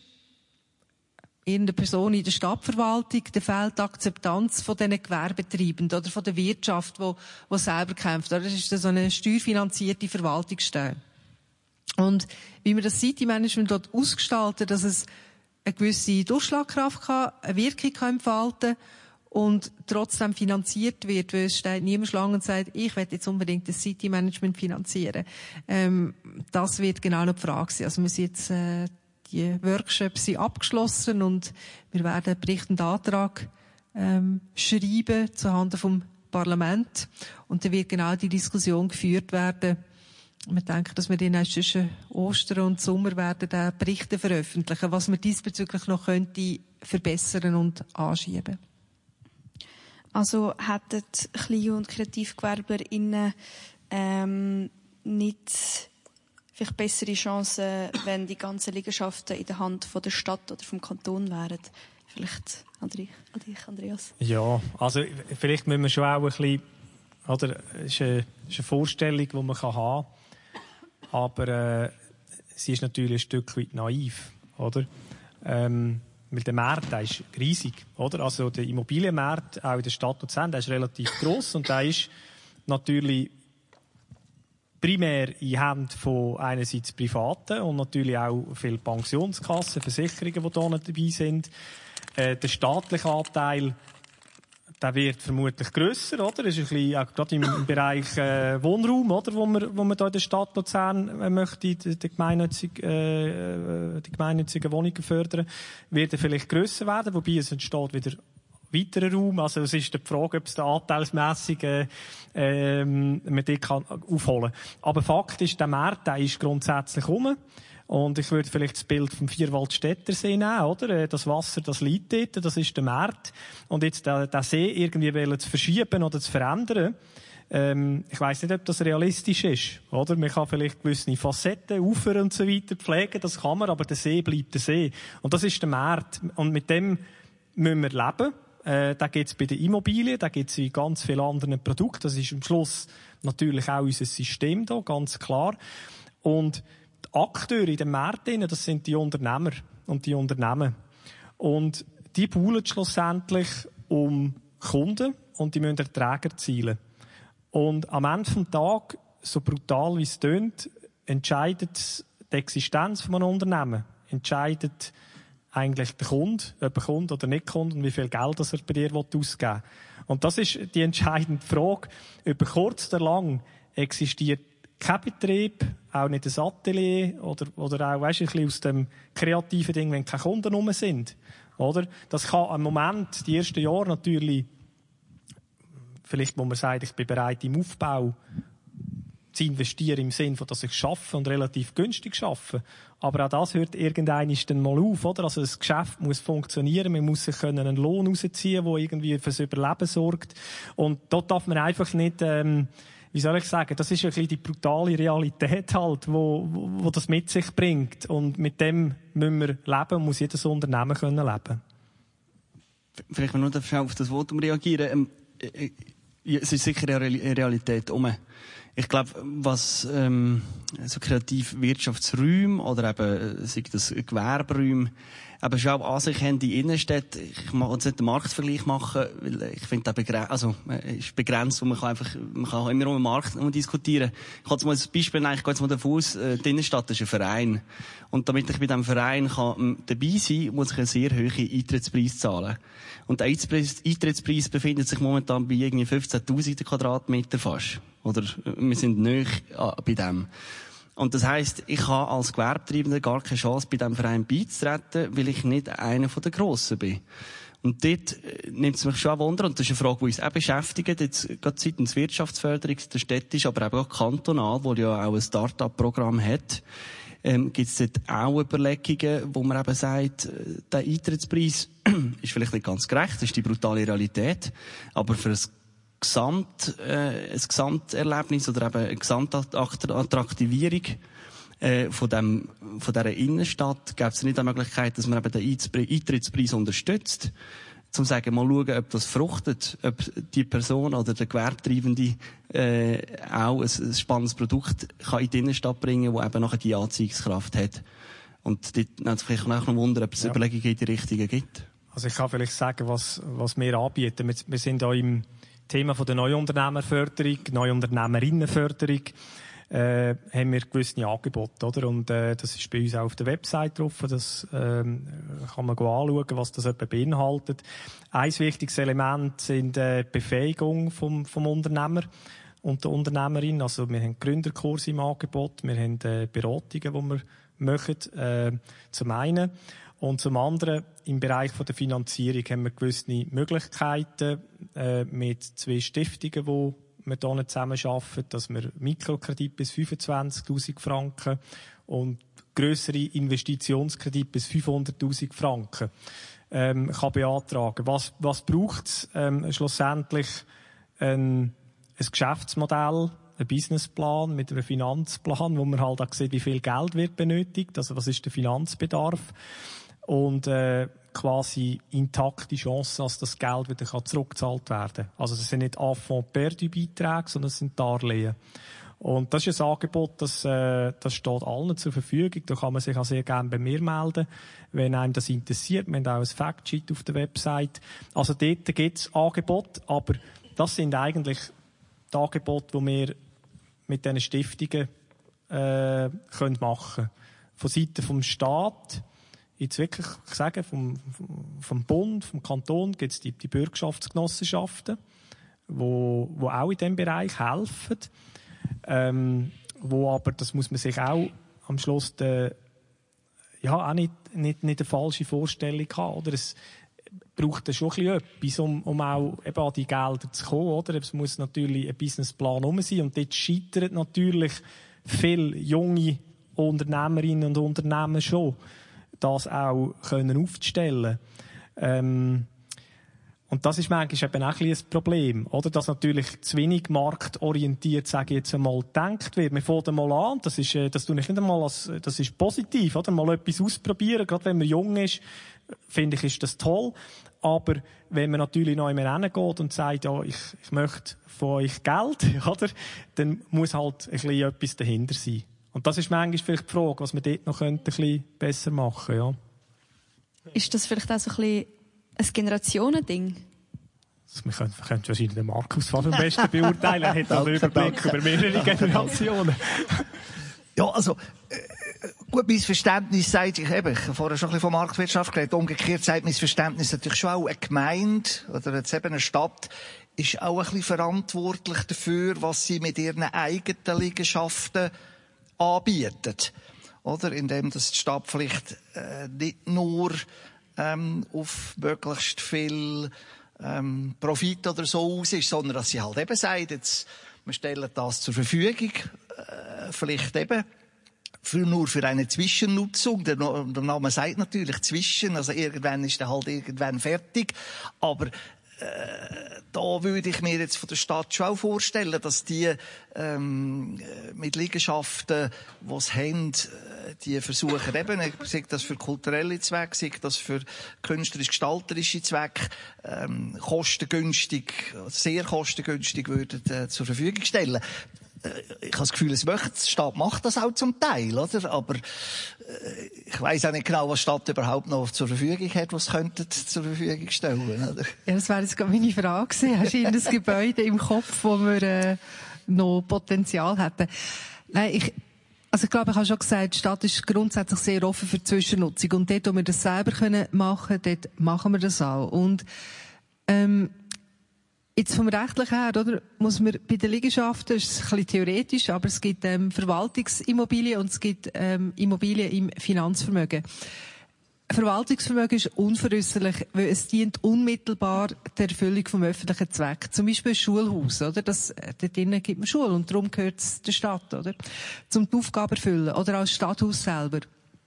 irgendeine Person in der Stadtverwaltung, da fehlt die Akzeptanz von diesen Gewerbetreibenden oder von der Wirtschaft, die, die selber kämpft. Das ist so eine steuerfinanzierte Verwaltungsstelle. Und wie man das City-Management dort ausgestalten, dass es eine gewisse Durchschlagkraft kann, eine Wirkung kann entfalten und trotzdem finanziert wird, weil es steht niemand Schlange und sagt, ich will jetzt unbedingt das City-Management finanzieren. Ähm, das wird genau noch die Frage sein. Also wir sind jetzt, äh, die Workshops sind abgeschlossen und wir werden einen Bericht und Antrag ähm, schreiben zuhanden vom Parlament, und dann wird genau die Diskussion geführt werden. Wir denken, dass wir dann erst zwischen Ostern und Sommer werden den Berichte veröffentlichen, was wir diesbezüglich noch könnte verbessern und anschieben. Also hätten Klein- und KreativgewerblerInnen ähm, nicht vielleicht bessere Chancen, wenn die ganzen Liegenschaften in der Hand von der Stadt oder vom Kanton wären? Vielleicht an dich, Andreas. Ja, also vielleicht müssen wir schon auch ein bisschen Oder? Es ist eine, ist eine Vorstellung, die man haben kann. Aber äh, sie ist natürlich ein Stück weit naiv. Oder? Ähm, weil der Markt, der ist riesig. Oder? Also der Immobilienmarkt, auch in der Stadt Luzern, der ist relativ gross. Und der ist natürlich primär in Händen von einerseits Privaten und natürlich auch viele Pensionskassen, Versicherungen, die hier dabei sind. Äh, der staatliche Anteil, der wird vermutlich grösser, oder? Das ist ein bisschen, auch gerade im, im Bereich äh, Wohnraum, oder? Wo man, wo man da in der Stadt Luzern äh, möchte, die, die, gemeinnützige, äh, die gemeinnützigen Wohnungen fördern, wird er vielleicht grösser werden, wobei es entsteht wieder weiterer Raum. Also es ist die Frage, ob es da anteilsmässig äh, ähm, man die kann aufholen kann. Aber Fakt ist, der Markt, der ist grundsätzlich rum. Und ich würde vielleicht das Bild vom Vierwaldstättersee nehmen, oder? Das Wasser, das liegt dort, das ist der Markt. Und jetzt den, den See irgendwie wollen zu verschieben oder zu verändern, ähm, ich weiss nicht, ob das realistisch ist, oder? Man kann vielleicht gewisse Facetten, Ufer und so weiter pflegen, das kann man, aber der See bleibt der See. Und das ist der Markt. Und mit dem müssen wir leben. Äh, da geht's bei den Immobilien, da geht's in ganz vielen anderen Produkten. Das ist am Schluss natürlich auch unser System da, ganz klar. Und die Akteure in den Märkten, das sind die Unternehmer und die Unternehmen. Und die buhlen schlussendlich um Kunden und die müssen Erträge erzielen. Und am Ende des Tages, so brutal wie es tönt, entscheidet die Existenz von einem Unternehmen, entscheidet eigentlich der Kunde, ob er kommt oder nicht kommt und wie viel Geld er bei dir ausgeben will. Und das ist die entscheidende Frage. Über kurz oder lang existiert kein Betrieb, auch nicht ein Atelier oder, oder auch, weißt du, ein bisschen aus dem kreativen Ding, wenn keine Kunden rum sind. Oder? Das kann am Moment, die ersten Jahre natürlich, vielleicht, wo man sagt, ich bin bereit im Aufbau zu investieren im Sinne von, dass ich schaffe und relativ günstig schaffe. Aber auch das hört irgendwann dann mal auf, oder? Also das Geschäft muss funktionieren, man muss sich können einen Lohn rausziehen, der irgendwie fürs Überleben sorgt. Und dort darf man einfach nicht, ähm, wie soll ich sagen, das ist ein bisschen die brutale Realität halt, wo, wo, wo das mit sich bringt. Und mit dem müssen wir leben, muss jedes Unternehmen können leben. Vielleicht noch auf das Votum reagieren. Ähm, es ist sicher eine Realität um. Ich glaube, was ähm, so kreativ Wirtschaftsräume oder eben sei das Gewerberäume eben schon auch an sich haben die Innenstädte. Ich mag jetzt nicht den Marktvergleich machen, weil ich finde, der begrenzt, also ist begrenzt und man kann einfach, man kann immer um den Markt diskutieren. Ich kann jetzt mal als Beispiel nehmen, ich gehe jetzt mal davon aus, die Innenstadt ist ein Verein. Und damit ich bei diesem Verein kann dabei sein kann, muss ich einen sehr hohen Eintrittspreis zahlen. Und der Eintrittspreis, Eintrittspreis befindet sich momentan bei irgendwie fünfzehntausend Quadratmeter fast. Oder wir sind nahe bei dem. Und das heisst, ich habe als Gewerbetreibender gar keine Chance, bei diesem Verein beizutreten, weil ich nicht einer von den Grossen bin. Und dort nimmt es mich schon ein Wunder, und das ist eine Frage, die uns auch beschäftigt, jetzt gerade seitens Wirtschaftsförderung, der städtisch, aber eben auch kantonal, wo ja auch ein Start-up-Programm hat, ähm, gibt es dort auch Überlegungen, wo man eben sagt, der Eintrittspreis ist vielleicht nicht ganz gerecht, das ist die brutale Realität, aber für ein Gesamt, äh, ein Gesamterlebnis oder eben eine Gesamtattraktivierung äh, von dem, von dieser Innenstadt, gäbe es nicht die Möglichkeit, dass man eben den Eintrittspreis unterstützt, zum sagen, mal schauen, ob das fruchtet, ob die Person oder der Gewerbetreibende äh, auch ein, ein spannendes Produkt kann in die Innenstadt bringen, das eben nachher die Anziehungskraft hat. Und dort hat es vielleicht auch noch Wunder, ob es ja. Überlegungen in die Richtigen gibt. Also ich kann vielleicht sagen, was, was wir anbieten. Wir, wir sind da im Thema von der Neuunternehmerförderung, Neuunternehmerinnenförderung, äh, haben wir gewisse Angebote, oder? Und, äh, das ist bei uns auch auf der Website drauf. Das, ähm, kann man anschauen, was das etwa beinhaltet. Ein wichtiges Element sind, äh, die Befähigung vom, vom Unternehmer und der Unternehmerin. Also, wir haben Gründerkurse im Angebot, wir haben, äh, Beratungen, die wir machen, äh, zum einen. Und zum anderen, im Bereich von der Finanzierung haben wir gewisse Möglichkeiten, äh, mit zwei Stiftungen, die wir hier zusammenarbeiten, dass wir Mikrokredit bis fünfundzwanzigtausend Franken und grössere Investitionskredit bis fünfhunderttausend Franken, ähm, kann beantragen. Was, was braucht es? Ähm, schlussendlich ein, ein Geschäftsmodell, ein Businessplan mit einem Finanzplan, wo man halt auch sieht, wie viel Geld wird benötigt, also was ist der Finanzbedarf. und äh, quasi intakte Chancen, dass das Geld wieder zurückgezahlt werden kann. Also das sind nicht Affront-Perdu-Beiträge, sondern das sind Darlehen. Und das ist ein Angebot, das, äh, das steht allen zur Verfügung. Da kann man sich auch sehr gerne bei mir melden, wenn einem das interessiert. Wir haben auch ein Factsheet auf der Website. Also dort gibt es Angebote, aber das sind eigentlich die Angebote, die wir mit diesen Stiftungen äh, können machen können. Von Seiten vom Staat, jetzt wirklich sagen, vom, vom Bund, vom Kanton, gibt es die, die Bürgschaftsgenossenschaften, wo, wo auch in diesem Bereich helfen. Ähm, wo aber, das muss man sich auch am Schluss de, ja, auch nicht, nicht, nicht eine falsche Vorstellung haben, oder? Es braucht schon ein bisschen etwas, um, um auch eben an die Gelder zu kommen, oder? Es muss natürlich ein Businessplan rum sein, und dort scheitern natürlich viele junge Unternehmerinnen und Unternehmer schon, das auch können aufzustellen. Ähm, Und das ist manchmal eben auch ein bisschen ein Problem, oder? Dass natürlich zu wenig marktorientiert, sage ich jetzt einmal, gedacht wird. Wir fangen einmal an, das ist, das tue ich nicht einmal als, das ist positiv, oder? Mal etwas ausprobieren, gerade wenn man jung ist, finde ich, ist das toll. Aber wenn man natürlich noch einmal hingeht und sagt, ja, ich, ich möchte von euch Geld, oder? Dann muss halt ein bisschen etwas dahinter sein. Und das ist manchmal vielleicht die Frage, was man dort noch könnte ein bisschen besser machen, ja. Ist das vielleicht auch so ein bisschen ein Generationending? Wir können, wir können wahrscheinlich den Markus am besten beurteilen. Er hat einen Überblick über mehrere Generationen. Ja, also, äh, gut, mein Verständnis sagt, ich eben, ich habe vorher schon ein bisschen von Marktwirtschaft geredet, umgekehrt sagt mein Verständnis natürlich schon auch, eine Gemeinde, oder jetzt eben eine Stadt, ist auch ein bisschen verantwortlich dafür, was sie mit ihren eigenen Liegenschaften anbietet. Oder? Indem das die Stadt vielleicht, äh, nicht nur, ähm, auf möglichst viel, ähm, Profit oder so aus ist, sondern dass sie halt eben sagt, jetzt, wir stellen das zur Verfügung, äh, vielleicht eben für, nur für eine Zwischennutzung. Der, der Name sagt natürlich zwischen, also irgendwann ist der halt irgendwann fertig, aber äh, da würde ich mir jetzt von der Stadt schon auch vorstellen, dass die ähm, mit Liegenschaften, die es haben, die versuchen eben, sei das für kulturelle Zwecke, sei das für künstlerisch-gestalterische Zwecke, ähm, kostengünstig, sehr kostengünstig würden äh, zur Verfügung stellen. Ich habe das Gefühl, es möchte, die Stadt macht das auch zum Teil, oder? Aber äh, ich weiss auch nicht genau, was die Stadt überhaupt noch zur Verfügung hat, was könnte zur Verfügung stellen, oder? Ja, das wäre jetzt gerade meine Frage gewesen. Hast du irgendein Gebäude im Kopf, wo wir äh, noch Potenzial hätten? Nein, ich, also ich glaube, ich habe schon gesagt, die Stadt ist grundsätzlich sehr offen für die Zwischennutzung. Und dort, wo wir das selber können machen, dort machen wir das auch. Und ähm, jetzt vom Rechtlichen her, oder, muss man bei den Liegenschaften, das ist ein bisschen theoretisch, aber es gibt ähm, Verwaltungsimmobilien und es gibt ähm, Immobilien im Finanzvermögen. Verwaltungsvermögen ist unveräußerlich, weil es dient unmittelbar der Erfüllung vom öffentlichen Zweck. Zum Beispiel ein Schulhaus, oder? Das, dort drinnen gibt man Schule und darum gehört es der Stadt, oder? Zum die Aufgabe erfüllen. Oder als Stadthaus selber.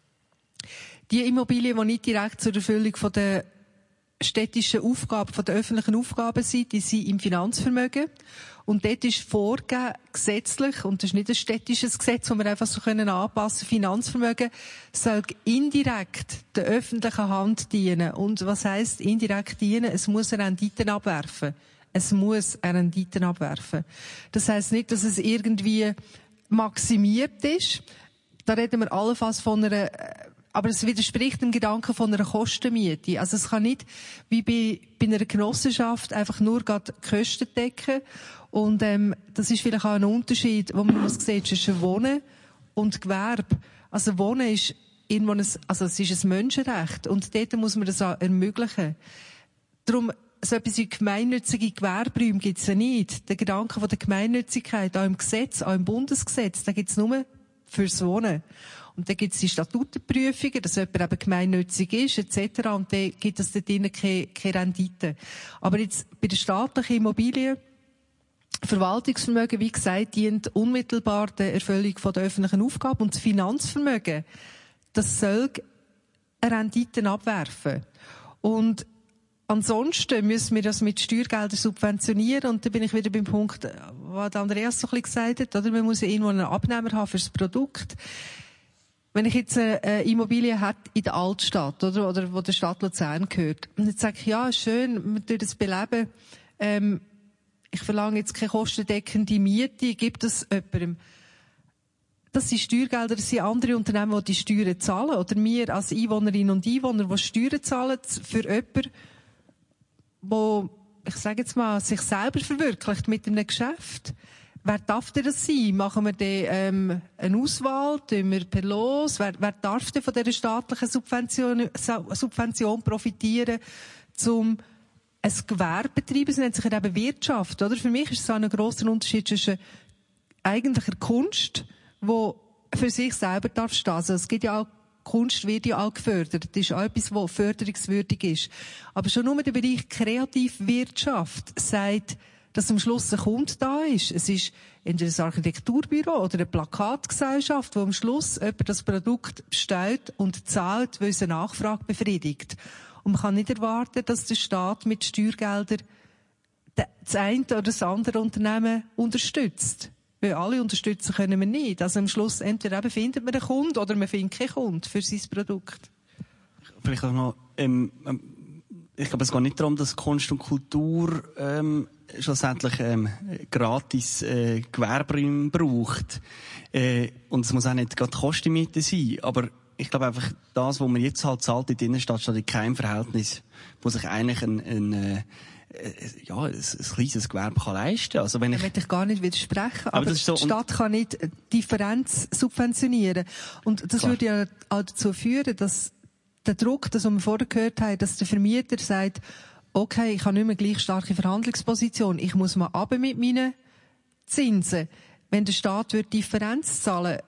Die Immobilien, die nicht direkt zur Erfüllung von der städtischen Aufgaben, von der öffentlichen Aufgaben sind, die sind im Finanzvermögen. Und dort ist vorgegeben, gesetzlich, und das ist nicht ein städtisches Gesetz, das wir einfach so können anpassen, Finanzvermögen soll indirekt der öffentlichen Hand dienen. Und was heisst indirekt dienen? Es muss Renditen abwerfen. Es muss Renditen abwerfen. Das heisst nicht, dass es irgendwie maximiert ist. Da reden wir allenfalls von einer, aber es widerspricht dem Gedanken von einer Kostenmiete. Also es kann nicht, wie bei, bei einer Genossenschaft, einfach nur gerade Kosten decken. Und ähm, das ist vielleicht auch ein Unterschied, wo man muss sehen, zwischen Wohnen und Gewerbe. Also Wohnen ist irgendwo ein, also es ist ein Menschenrecht. Und dort muss man das auch ermöglichen. Darum, so etwas wie gemeinnützige Gewerberäume gibt es ja nicht. Der Gedanke von der Gemeinnützigkeit, auch im Gesetz, auch im Bundesgesetz, da gibt es nur fürs Wohnen. Und dann gibt es die Statutenprüfungen, dass jemand eben gemeinnützig ist, et cetera. Und dann gibt es dort drinnen keine, keine Rendite. Aber jetzt bei den staatlichen Immobilien, Verwaltungsvermögen, wie gesagt, dient unmittelbar der Erfüllung von der öffentlichen Aufgabe. Und das Finanzvermögen, das soll Renditen abwerfen. Und ansonsten müssen wir das mit Steuergeldern subventionieren. Und da bin ich wieder beim Punkt, was Andreas so ein bisschen gesagt hat, oder? Man muss ja irgendwo einen Abnehmer haben für das Produkt. wenn ich jetzt eine Immobilie hätte in der Altstadt, oder, oder wo der Stadt Luzern gehört, und jetzt sage ich, ja, schön, wir tun das beleben, ähm, ich verlange jetzt keine kostendeckende Miete, gibt es jemandem. Das sind Steuergelder, das sind andere Unternehmen, die die Steuern zahlen, oder wir als Einwohnerinnen und Einwohner, die Steuern zahlen für jemanden, der, ich sage jetzt mal, sich selber verwirklicht mit einem Geschäft. Wer darf denn das sein? Machen wir denn ähm, eine Auswahl? Tun wir per Los? Wer, wer darf denn von dieser staatlichen Subvention, Subvention profitieren, um ein Gewerbe betreiben? Es nennt sich eben Wirtschaft, oder? Für mich ist es auch ein grosser Unterschied zwischen eigentlicher Kunst, die für sich selber darf stehen. Also es gibt ja auch, Kunst wird ja auch gefördert. Das ist auch etwas, was förderungswürdig ist. Aber schon nur der Bereich Kreativwirtschaft sagt, dass am Schluss ein Kunde da ist. Es ist entweder ein Architekturbüro oder eine Plakatgesellschaft, wo am Schluss jemand das Produkt bestellt und zahlt, weil es eine Nachfrage befriedigt. Und man kann nicht erwarten, dass der Staat mit Steuergeldern das eine oder das andere Unternehmen unterstützt. Weil alle unterstützen können wir nicht. Also am Schluss entweder eben findet man einen Kunden oder man findet keinen Kunden für sein Produkt. Vielleicht auch noch, ähm, ich glaube, es geht nicht darum, dass Kunst und Kultur ähm, schlussendlich ähm, gratis äh, Gewerberäume braucht. Äh, und es muss auch nicht gerade Kostenmiete sein. Aber ich glaube einfach, das, was man jetzt halt zahlt in der Innenstadt, steht in keinem Verhältnis, wo sich eigentlich ein, ein äh, ja, ein, ein kleines Gewerbe kann leisten. Also wenn ich... Da möchte ich gar nicht widersprechen, aber, aber das ist so, die Stadt kann nicht Differenz subventionieren. Und das klar. würde ja auch dazu führen, dass der Druck, das, was wir vorher gehört haben, dass der Vermieter sagt, okay, ich habe nicht mehr gleich starke Verhandlungsposition, ich muss mal runter mit meinen Zinsen. Wenn der Staat würde Differenz zahlen,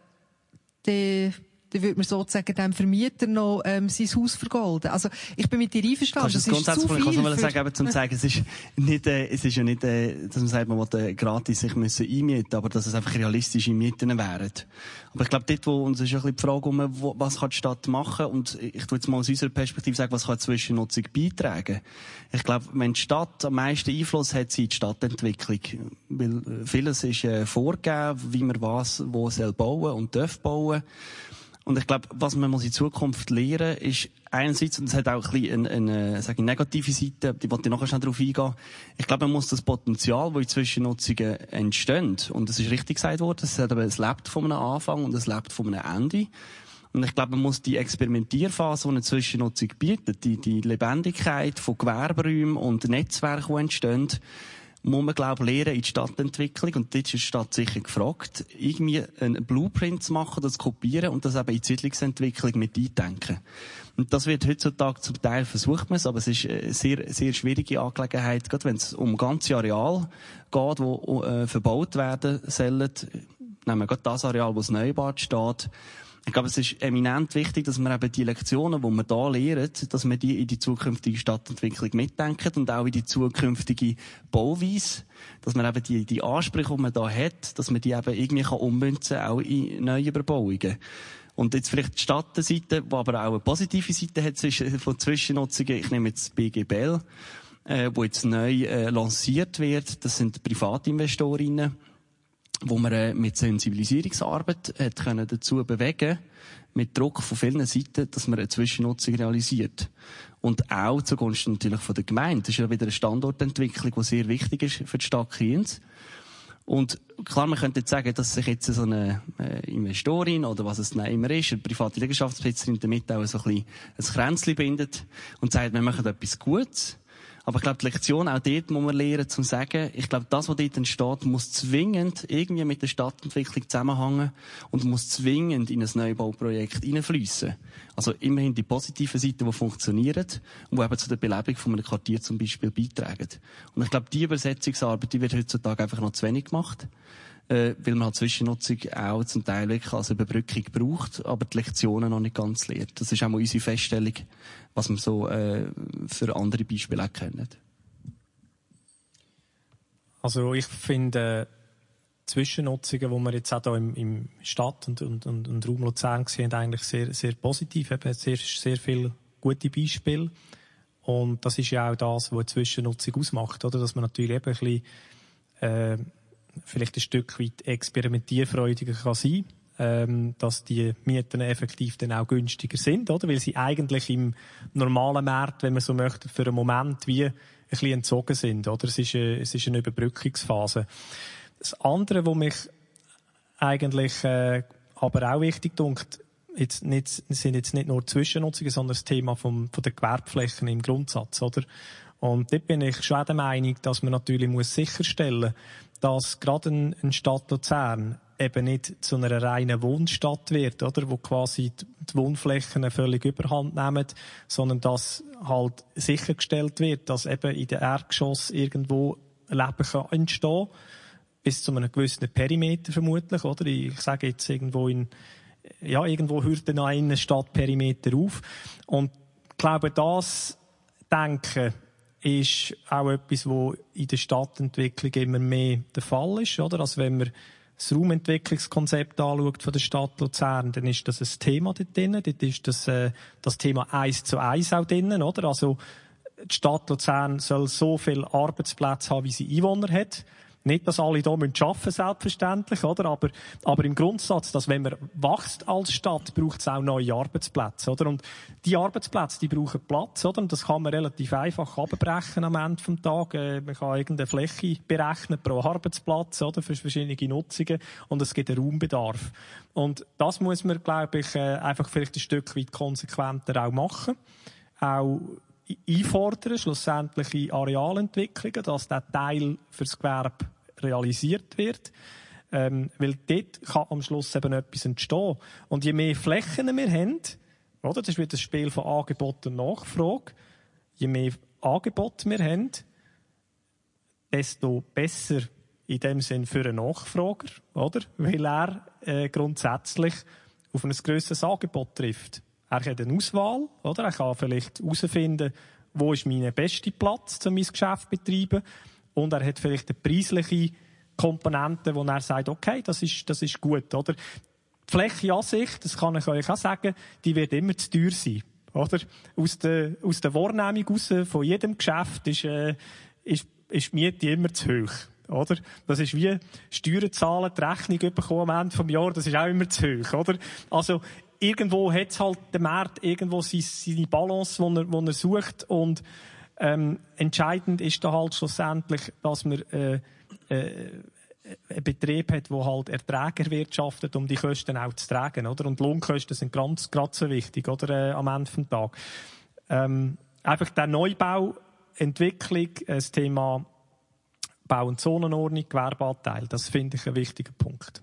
dann dann würde man sozusagen dem Vermieter noch ähm, sein Haus vergolden. Also ich bin mit dir einverstanden. Kannst du das grundsätzlich, ich kann es sagen, eben, zum sagen, es ist nicht, äh, es ist ja nicht, äh, dass man sagt, man will äh, gratis sich müssen einmieten, aber dass es einfach realistische Mieten wären. Aber ich glaube, dort, wo uns ist ein bisschen die Frage, um, wo, was kann die Stadt machen? Und ich tue jetzt mal aus unserer Perspektive sagen, was kann die Zwischennutzung beitragen? Ich glaube, wenn die Stadt am meisten Einfluss hat, sie die Stadtentwicklung. Weil vieles ist äh, vorgegeben, wie man was, wo soll bauen und darf bauen. Und ich glaube, was man muss in Zukunft lernen, ist einerseits, und es hat auch ein bisschen eine, eine, sage ich, negative Seite, die wollte ich nachher schnell darauf eingehen. Ich glaube, man muss das Potenzial, das in Zwischennutzungen entsteht, und es ist richtig gesagt worden, es, hat aber, es lebt von einem Anfang und es lebt von einem Ende. Und ich glaube, man muss die Experimentierphase, die eine Zwischennutzung bietet, die, die Lebendigkeit von Gewerberäumen und Netzwerken, die entstehen, muss man, glaube ich, lernen in die Stadtentwicklung. Und dort ist die Stadt sicher gefragt, irgendwie einen Blueprint zu machen, das zu kopieren und das eben in die Siedlungsentwicklung mit eindenken. Und das wird heutzutage zum Teil versucht man es, aber es ist eine sehr, sehr schwierige Angelegenheit, gerade wenn es um ganze Areal geht, die äh, verbaut werden sollen. Nehmen wir gerade das Areal, wo das Neubad steht. Ich glaube, es ist eminent wichtig, dass wir eben die Lektionen, die wir hier lernen, dass wir die in die zukünftige Stadtentwicklung mitdenken und auch in die zukünftige Bauweise, dass man eben die, die Ansprüche, die man da hat, dass man die eben irgendwie kann ummünzen, auch in neue Überbauungen. Und jetzt vielleicht die Stadtseite, die aber auch eine positive Seite hat von Zwischennutzungen. Ich nehme jetzt B G B L, äh, wo jetzt neu äh, lanciert wird. Das sind Privatinvestorinnen, wo man äh, mit Sensibilisierungsarbeit hat können dazu bewegen, mit Druck von vielen Seiten, dass man eine Zwischennutzung realisiert. Und auch zugunsten natürlich von der Gemeinde. Das ist ja wieder eine Standortentwicklung, die sehr wichtig ist für die Stadt Kriens. Und klar, man könnte jetzt sagen, dass sich jetzt so eine äh, Investorin oder was es immer ist, eine private Liegenschaftsbesitzerin damit auch so ein bisschen ein Kränzchen bindet und sagt, wir machen etwas Gutes. Aber ich glaube, die Lektion auch dort muss man lernen, zu sagen, ich glaube, das, was dort entsteht, muss zwingend irgendwie mit der Stadtentwicklung zusammenhängen und muss zwingend in ein Neubauprojekt hineinfliessen. Also immerhin die positiven Seiten, die funktionieren und die eben zu der Belebung von einem Quartier zum Beispiel beitragen. Und ich glaube, die Übersetzungsarbeit, die wird heutzutage einfach noch zu wenig gemacht, äh, weil man halt Zwischennutzung auch zum Teil wirklich als Überbrückung braucht, aber die Lektionen noch nicht ganz lehrt. Das ist auch mal unsere Feststellung, was wir so äh, für andere Beispiele auch kennen. Also ich finde äh, Zwischennutzungen, die wir jetzt auch hier im, im Stadt- und, und, und, und Raum Luzern gesehen haben, eigentlich sehr, sehr positiv. Eben sehr, sehr viele gute Beispiele. Und das ist ja auch das, was eine Zwischennutzung ausmacht, oder? Dass man natürlich eben ein bisschen, äh, vielleicht ein Stück weit experimentierfreudiger kann sein, ähm, dass die Mieten effektiv dann auch günstiger sind, oder? Weil sie eigentlich im normalen Markt, wenn man so möchte, für einen Moment wie ein bisschen entzogen sind, oder? Es ist eine, es ist eine Überbrückungsphase. Das andere, was mich eigentlich äh, aber auch wichtig dunkt, jetzt nicht, sind jetzt nicht nur Zwischennutzungen, sondern das Thema vom, von den Gewerbeflächen im Grundsatz, oder? Und dort bin ich schon der Meinung, dass man natürlich muss sicherstellen, dass gerade eine ein Stadt Luzern eben nicht zu einer reinen Wohnstadt wird, oder? Wo quasi die Wohnflächen völlig überhand nehmen, sondern dass halt sichergestellt wird, dass eben in den Erdgeschoss irgendwo Leben kann entstehen, bis zu einem gewissen Perimeter vermutlich, oder? Ich sage jetzt irgendwo in, ja, irgendwo hört dann eine Stadtperimeter auf. Und ich glaube, das Denken ist auch etwas, was in der Stadtentwicklung immer mehr der Fall ist, oder? Also wenn man das Raumentwicklungskonzept anschaut von der Stadt Luzern, dann ist das ein Thema dort drin. Dort ist das, äh, das Thema eins zu eins auch drin, oder? Also, die Stadt Luzern soll so viele Arbeitsplätze haben, wie sie Einwohner hat. Nicht, dass alle hier arbeiten müssen, selbstverständlich, oder? Aber, aber im Grundsatz, dass wenn man wächst als Stadt, braucht es auch neue Arbeitsplätze, oder? Und die Arbeitsplätze, die brauchen Platz, oder? Und das kann man relativ einfach abbrechen am Ende des Tages. Man kann irgendeine Fläche berechnen pro Arbeitsplatz, oder? Für verschiedene Nutzungen. Und es gibt einen Raumbedarf. Und das muss man, glaube ich, einfach vielleicht ein Stück weit konsequenter auch machen. Auch einfordern, schlussendliche Arealentwicklungen, dass der Teil fürs Gewerbe realisiert wird. Ähm, weil dort kann am Schluss eben etwas entstehen. Und je mehr Flächen wir haben, oder, das ist wieder das Spiel von Angebot und Nachfrage, je mehr Angebot wir haben, desto besser in dem Sinn für einen Nachfrager, oder? Weil er äh, grundsätzlich auf ein grösseres Angebot trifft. Er hat eine Auswahl, oder? Er kann vielleicht herausfinden, wo ist mein bester Platz, um mein Geschäft zu betreiben. Und er hat vielleicht eine preisliche Komponente, wo er sagt, okay, das ist, das ist gut, oder? Die Fläche an sich, das kann ich euch auch sagen, die wird immer zu teuer sein, oder? Aus der, aus der Wahrnehmung raus von jedem Geschäft ist, äh, ist, ist die Miete immer zu hoch. Oder? Das ist wie Steuern zahlen, die Rechnung bekommen am Ende des Jahres, das ist auch immer zu hoch, oder? Also, irgendwo hat es halt der Markt irgendwo seine, seine Balance, die er, er sucht. Und ähm, entscheidend ist da halt schlussendlich, dass man äh, äh, einen Betrieb hat, der halt Erträge erwirtschaftet, um die Kosten auch zu tragen. Oder? Und Lohnkosten sind ganz, gerade so wichtig, oder, äh, am Ende des Tages. Ähm, einfach der Neubau, Entwicklung, das Thema Bau- und Zonenordnung, Gewerbeanteil, das finde ich ein wichtiger Punkt.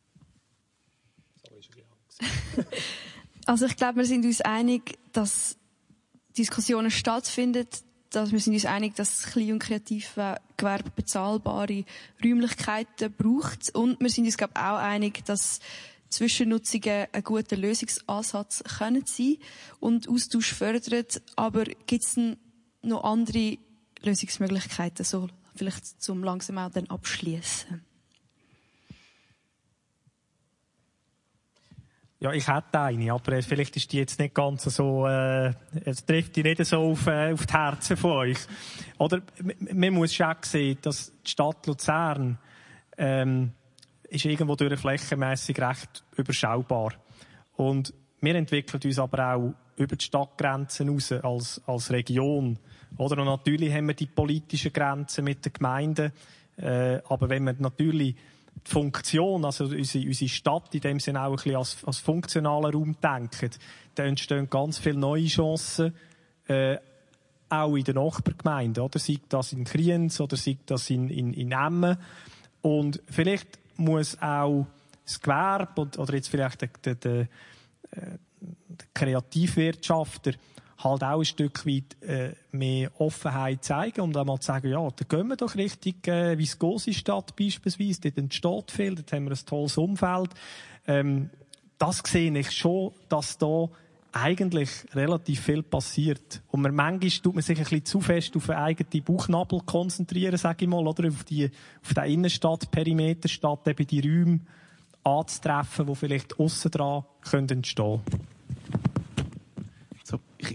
Also ich glaube, wir sind uns einig, dass Diskussionen stattfinden, dass wir sind uns einig, dass Klein- und Kreativgewerbe bezahlbare Räumlichkeiten braucht, und wir sind uns, glaube ich, auch einig, dass Zwischennutzungen ein guter Lösungsansatz können sein und Austausch fördern. Aber gibt es noch andere Lösungsmöglichkeiten, so vielleicht zum langsam auch dann abschließen? Ja, ich hätte eine, aber vielleicht ist die jetzt nicht ganz so, äh, es trifft die nicht so auf, äh, auf die Herzen von euch. Oder, man muss schon sehen, dass die Stadt Luzern, ähm, ist irgendwo durch flächenmässig recht überschaubar. Und wir entwickeln uns aber auch über die Stadtgrenzen raus als, als Region. Oder? Und natürlich haben wir die politischen Grenzen mit den Gemeinden, äh, aber wenn wir natürlich die Funktion, also unsere, unsere Stadt in dem Sinne auch ein bisschen als, als funktionaler Raum denken, da entstehen ganz viele neue Chancen, äh, auch in den Nachbargemeinden, oder? Sei das in Kriens oder sei das in, in, in Emmen. Und vielleicht muss auch das Gewerbe und, oder jetzt vielleicht der, der, der, der Kreativwirtschafter halt auch ein Stück weit äh, mehr Offenheit zeigen und einmal zu sagen, ja, da gehen wir doch richtig äh, Viskose-Stadt beispielsweise, dort entsteht viel, dort haben wir ein tolles Umfeld. Ähm, das sehe ich schon, dass da eigentlich relativ viel passiert. Und man, manchmal tut man sich ein bisschen zu fest auf einen eigenen Bauchnabel konzentrieren, sage ich mal, oder auf, die, auf den Innenstadtperimeter, statt eben die Räume anzutreffen, die vielleicht aussen dran entstehen können. So, ich,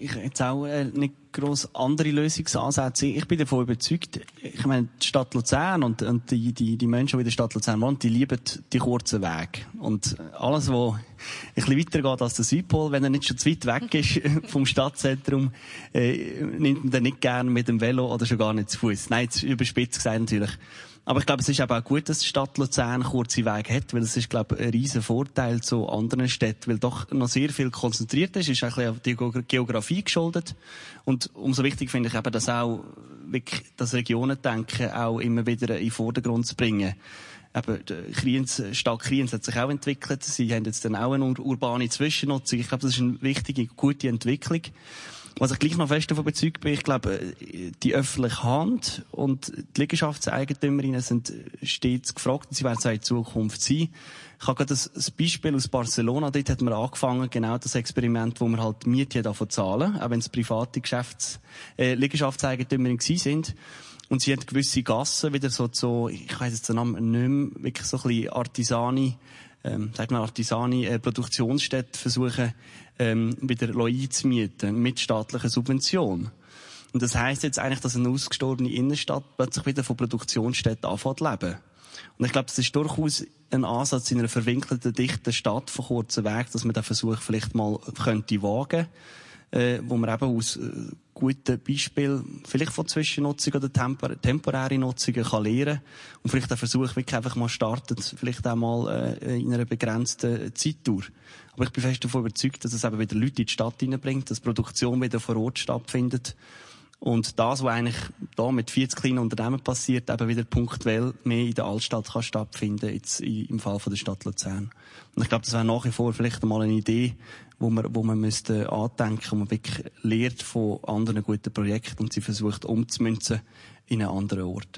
ich jetzt auch äh, nicht gross andere Lösungsansätze. Ich bin davon überzeugt, ich meine, die Stadt Luzern und, und die, die, die Menschen, die in der Stadt Luzern wohnen, die lieben die kurzen Wege. Und alles, was ein bisschen weitergeht als der Südpol, wenn er nicht schon zu weit weg ist vom Stadtzentrum, äh, nimmt man den nicht gerne mit dem Velo oder schon gar nicht zu Fuß. Nein, jetzt überspitzt gesagt natürlich. Aber ich glaube, es ist aber auch gut, dass die Stadt Luzern kurze Wege hat, weil es ist, glaube ich, ein riesen Vorteil zu anderen Städten, weil doch noch sehr viel konzentriert ist, ist ein bisschen auf die Geografie geschuldet. Und umso wichtig finde ich eben, dass auch wirklich das Regionendenken auch immer wieder in den Vordergrund zu bringen. Eben, Kriens, Stadt Kriens hat sich auch entwickelt. Sie haben jetzt dann auch eine urbane Zwischennutzung. Ich glaube, das ist eine wichtige, gute Entwicklung. Was ich gleich noch fest davon überzeugt bin, ich glaube, die öffentliche Hand und die Liegenschaftseigentümerinnen sind stets gefragt und sie werden es auch in Zukunft sein. Ich habe gerade ein Beispiel aus Barcelona. Dort hat man angefangen, genau das Experiment, wo man halt Miete davon zahlen, auch wenn es private Geschäfts-, äh, Liegenschaftseigentümerinnen gewesen sind. Und sie haben gewisse Gassen wieder so, so, ich weiss jetzt den Namen nicht mehr, wirklich so ein bisschen Artisani, ähm, sagt man Artisani, äh, Produktionsstätte versuchen, ähm, wieder einzumieten, mit staatlicher Subvention. Und das heisst jetzt eigentlich, dass eine ausgestorbene Innenstadt plötzlich wieder von Produktionsstätten anfängt zu leben. Und ich glaube, das ist durchaus ein Ansatz in einer verwinkelten, dichten Stadt von kurzen Weg, dass man den Versuch vielleicht mal könnte wagen, äh, wo man eben aus äh, guten Beispielen, vielleicht von Zwischennutzung oder tempor- temporäre Nutzungen kann lernen und vielleicht den Versuch wirklich einfach mal startet, vielleicht auch mal äh, in einer begrenzten Zeitdauer. Aber ich bin fest davon überzeugt, dass es eben wieder Leute in die Stadt hineinbringt, dass Produktion wieder vor Ort stattfindet. Und das, was eigentlich da mit vierzig kleinen Unternehmen passiert, eben wieder punktuell mehr in der Altstadt kann stattfinden, jetzt im Fall von der Stadt Luzern. Und ich glaube, das wäre nach wie vor vielleicht einmal eine Idee, wo man, wo man müsste andenken, wo man wirklich lehrt von anderen guten Projekten und sie versucht umzumünzen in einen anderen Ort.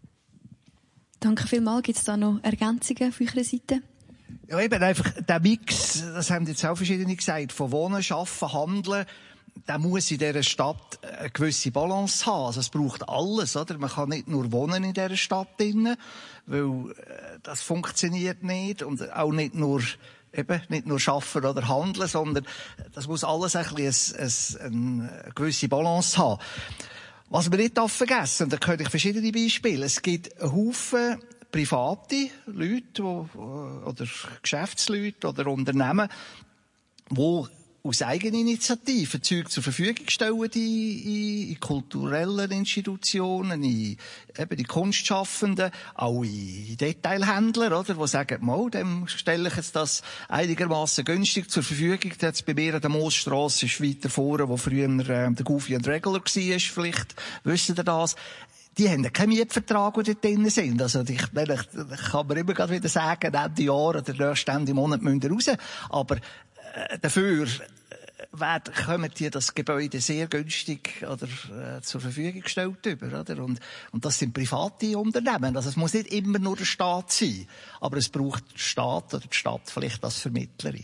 Danke vielmals. Gibt es da noch Ergänzungen von eurer Seite? Ja, eben einfach der Mix, das haben jetzt auch verschiedene gesagt, von Wohnen, Arbeiten, Handeln, der muss in dieser Stadt eine gewisse Balance haben. Also es braucht alles, oder? Man kann nicht nur wohnen in dieser Stadt drinnen, weil äh, das funktioniert nicht und auch nicht nur eben nicht nur arbeiten oder handeln, sondern das muss alles ein bisschen eine, eine gewisse Balance haben. Was wir nicht vergessen, und da könnte ich verschiedene Beispiele. Es gibt einen Haufen private Leute, wo, oder Geschäftsleute oder Unternehmen, die aus Eigeninitiative Zeug zur Verfügung stellen in, in, in kulturellen Institutionen, in eben die Kunstschaffenden, auch in Detailhändler, oder, die sagen, mal, dem stelle ich jetzt das einigermaßen günstig zur Verfügung. Jetzt bei mir an der Moosstrasse ist weiter vorne, wo früher äh, der Goofy and Regular war, vielleicht wisst ihr das. Die haben keinen Mietvertrag, die dort drin sind. Also, ich, ich kann mir immer gerade wieder sagen, Ende Jahr oder nächsten Ende Monat müssen wir raus. Aber äh, dafür werden, kommen die das Gebäude sehr günstig oder äh, zur Verfügung gestellt über, oder? Und, und das sind private Unternehmen. Also es muss nicht immer nur der Staat sein, aber es braucht der Staat oder die Stadt vielleicht als Vermittlerin.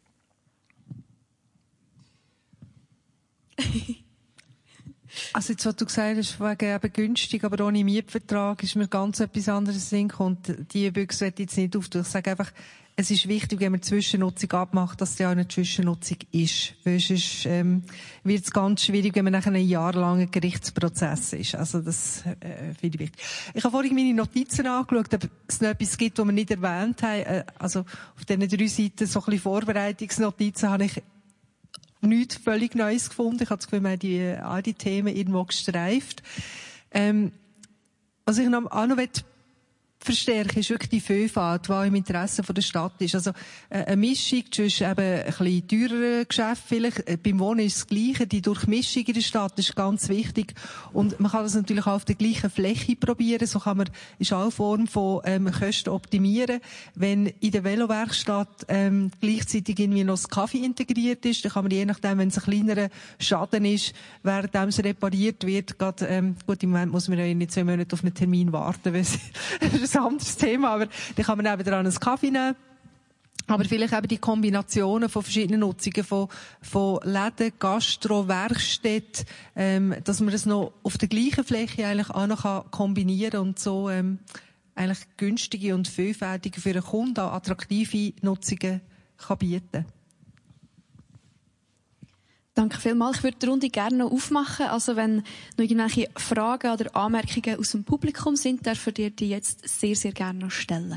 Also jetzt, was du gesagt hast, wegen eben günstig, aber ohne Mietvertrag, ist mir ganz etwas anderes Sinn kommt. Die Büchse wird jetzt nicht auftun. Ich sage einfach, es ist wichtig, wenn man Zwischennutzung abmacht, dass es ja eine Zwischennutzung ist. Weil sonst ähm, wird es ganz schwierig, wenn man nach einem jahrelangen Gerichtsprozess ist. Also das äh, finde ich wichtig. Ich habe vorhin meine Notizen angeschaut, ob es noch etwas gibt, was wir nicht erwähnt haben. Äh, also auf diesen drei Seiten, so ein bisschen Vorbereitungsnotizen, habe ich nichts völlig Neues gefunden. Ich habe das Gefühl, wir haben die, all die Themen irgendwo gestreift. Ähm, was ich noch, auch noch verstärken ist wirklich die Vielfalt, die auch im Interesse der Stadt ist. Also äh, eine Mischung zwischen eben ein bisschen teureren Geschäften vielleicht. Äh, beim Wohnen ist das Gleiche. Die Durchmischung in der Stadt ist ganz wichtig. Und man kann das natürlich auch auf der gleichen Fläche probieren. So kann man in all Form von ähm, Kosten optimieren. Wenn in der Velowerkstatt ähm, gleichzeitig irgendwie noch das Kaffee integriert ist, dann kann man je nachdem, wenn es ein kleinerer Schaden ist, während es repariert wird, grad, ähm, gut, im Moment muss man ja nicht zwei Monate auf einen Termin warten, weil ein anderes Thema, aber dann kann man eben dran einen Kaffee nehmen. Aber vielleicht eben die Kombinationen von verschiedenen Nutzungen, von, von Läden, Gastro, Werkstätten, ähm, dass man das noch auf der gleichen Fläche eigentlich auch noch kann kombinieren und so, ähm, eigentlich günstige und vielfältige, für einen Kunden auch attraktive Nutzungen kann bieten. Danke vielmals. Ich würde die Runde gerne noch aufmachen. Also wenn noch irgendwelche Fragen oder Anmerkungen aus dem Publikum sind, dürfen ihr die jetzt sehr, sehr gerne noch stellen.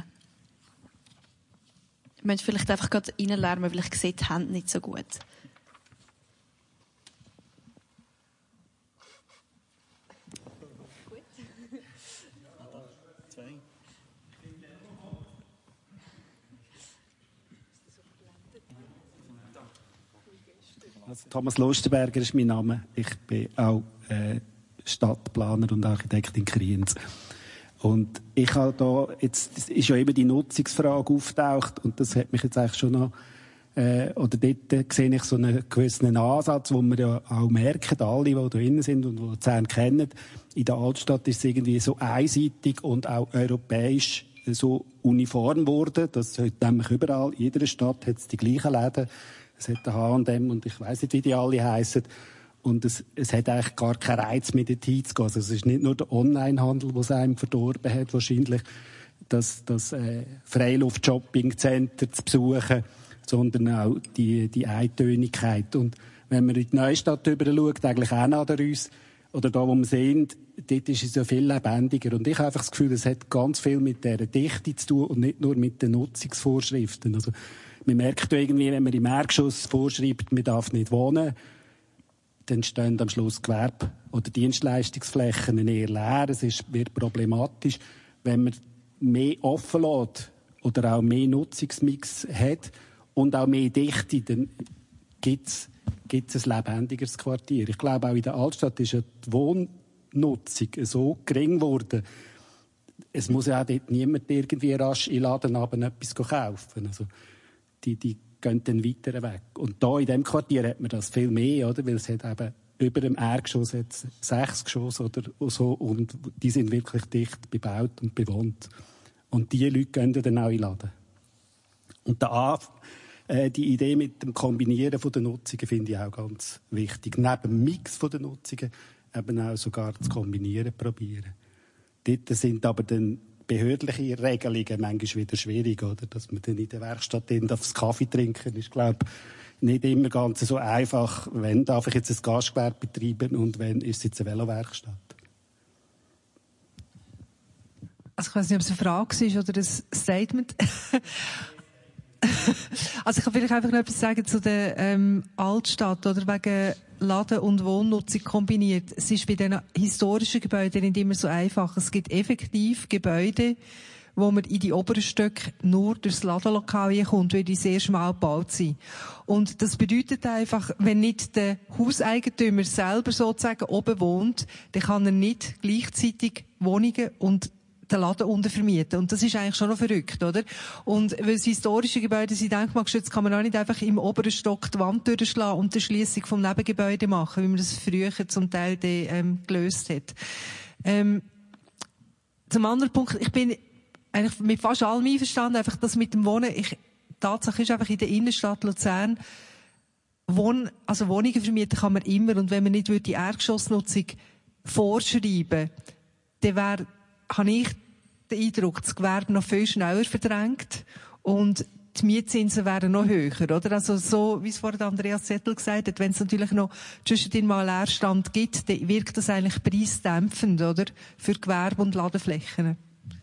Ich möchte vielleicht einfach gerade reinlärmen, weil ich sehe die Hände nicht so gut. Also Thomas Lustenberger ist mein Name. Ich bin auch äh, Stadtplaner und Architekt in Kriens. Und ich habe da, jetzt ist ja eben die Nutzungsfrage auftaucht und das hat mich jetzt eigentlich schon noch, äh, oder dort sehe ich so einen gewissen Ansatz, wo wir ja auch merken, alle, die da drin sind und die Luzern kennen, in der Altstadt ist es irgendwie so einseitig und auch europäisch so uniform geworden, dass heute nämlich überall, in jeder Stadt hat es die gleichen Läden. Es hat den H und M und ich weiss nicht, wie die alle heissen. Und es, es hat eigentlich gar keinen Reiz, mit dorthin zu gehen. Also es ist nicht nur der Onlinehandel, der es einem verdorben hat, wahrscheinlich, das, das äh, Freiluft-Shopping-Center zu besuchen, sondern auch die, die Eintönigkeit. Und wenn man in die Neustadt rüber schaut, eigentlich auch nach der Reuss, oder da, wo wir sind, dort ist es ja viel lebendiger. Und ich habe einfach das Gefühl, es hat ganz viel mit dieser Dichte zu tun und nicht nur mit den Nutzungsvorschriften. Also, man merkt irgendwie, wenn man im Erdgeschoss vorschreibt, man darf nicht wohnen, dann stehen am Schluss Gewerbe- oder Dienstleistungsflächen eher leer. Es ist, wird problematisch. Wenn man mehr offen lässt oder auch mehr Nutzungsmix hat und auch mehr Dichte, dann gibt es ein lebendigeres Quartier. Ich glaube, auch in der Altstadt ist ja die Wohnnutzung so gering geworden. Es muss ja auch dort niemand irgendwie rasch in den Laden etwas kaufen. Also, die, die gehen dann weiter weg. Und da in diesem Quartier hat man das viel mehr, oder? Weil es hat eben über dem Erdgeschoss jetzt sechs Geschosse oder so und die sind wirklich dicht bebaut und bewohnt. Und diese Leute gehen dann auch in den Laden. Und da äh, die Idee mit dem Kombinieren von den Nutzungen finde ich auch ganz wichtig. Neben dem Mix von den Nutzungen eben auch sogar das Kombinieren probieren. Dort sind aber dann behördliche Regelungen manchmal wieder schwierig, oder? Dass man dann in der Werkstatt das Kaffee trinken, ist, glaube ich, nicht immer ganz so einfach. Wenn darf ich jetzt ein Gastgewerbe betreiben und wenn ist es jetzt eine Velowerkstatt? Also ich weiß nicht, ob es eine Frage ist oder ein Statement. Also ich kann vielleicht einfach noch etwas sagen zu der ähm, Altstadt oder wegen Laden- und Wohnnutzung kombiniert. Es ist bei den historischen Gebäuden nicht immer so einfach. Es gibt effektiv Gebäude, wo man in die oberen Stöcke nur durchs Ladenlokal kommt, weil die sehr schmal gebaut sind. Und das bedeutet einfach, wenn nicht der Hauseigentümer selber sozusagen oben wohnt, dann kann er nicht gleichzeitig Wohnungen und den Laden untervermieten. Und das ist eigentlich schon noch verrückt, oder? Und weil es historische Gebäude sind, denkmalgeschützt, kann man auch nicht einfach im oberen Stock die Wand durchschlagen und die Schliessung vom Nebengebäude machen, wie man das früher zum Teil de, ähm, gelöst hat. Ähm, zum anderen Punkt, ich bin eigentlich mit fast allem einverstanden, einfach das mit dem Wohnen. Ich, Tatsache ist einfach in der Innenstadt Luzern, Wohn, also Wohnungen vermieten kann man immer. Und wenn man nicht die Erdgeschossnutzung vorschreiben, dann wäre, habe ich den Eindruck, das Gewerbe noch viel schneller verdrängt und die Mietzinsen wären noch höher, oder? Also so, wie es vorhin Andreas Zettel gesagt hat, wenn es natürlich noch zwischendrin mal Leerstand gibt, dann wirkt das eigentlich preisdämpfend, oder? Für Gewerbe und Ladeflächen.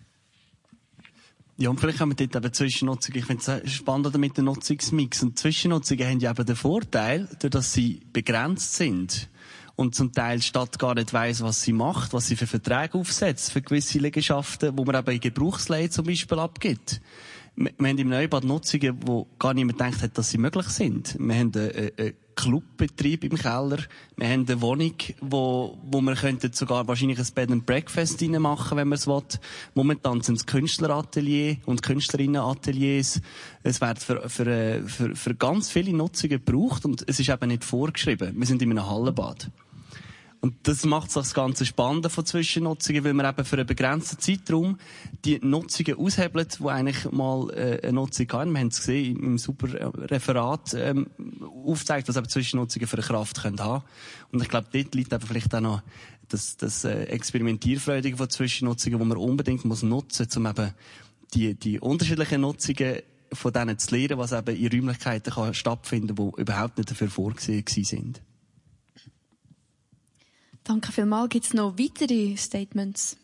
Ja, und vielleicht haben wir dort eben Zwischennutzung. Ich finde es spannend mit dem Nutzungsmix. Und Zwischennutzungen haben ja eben den Vorteil, dadurch, dass sie begrenzt sind. Und zum Teil die Stadt gar nicht weiss, was sie macht, was sie für Verträge aufsetzt, für gewisse Liegenschaften, wo man eben in Gebrauchsleihe zum Beispiel abgibt. Wir, wir haben im Neubad Nutzungen, wo gar niemand gedacht hat, dass sie möglich sind. Wir haben einen, einen Clubbetrieb im Keller. Wir haben eine Wohnung, wo, wo wir könnten sogar wahrscheinlich ein Bed and Breakfast reinmachen, wenn man es will. Momentan sind es Künstleratelier und Künstlerinnenateliers. Es wird für, für, für, für ganz viele Nutzungen gebraucht und es ist eben nicht vorgeschrieben. Wir sind in einem Hallenbad. Und das macht das Ganze spannend von Zwischennutzungen, weil man eben für einen begrenzten Zeitraum die Nutzungen aushebelt, die eigentlich mal äh, eine Nutzung haben. Wir haben es gesehen im super Referat ähm, aufgezeigt, was eben Zwischennutzungen für eine Kraft können haben. Und ich glaube, dort liegt eben vielleicht auch noch das, das äh, Experimentierfreudige von Zwischennutzungen, die man unbedingt muss nutzen muss, um eben die, die unterschiedlichen Nutzungen von denen zu lernen, was eben in Räumlichkeiten kann stattfinden kann, die überhaupt nicht dafür vorgesehen sind. Danke vielmals. Gibt es noch weitere Statements?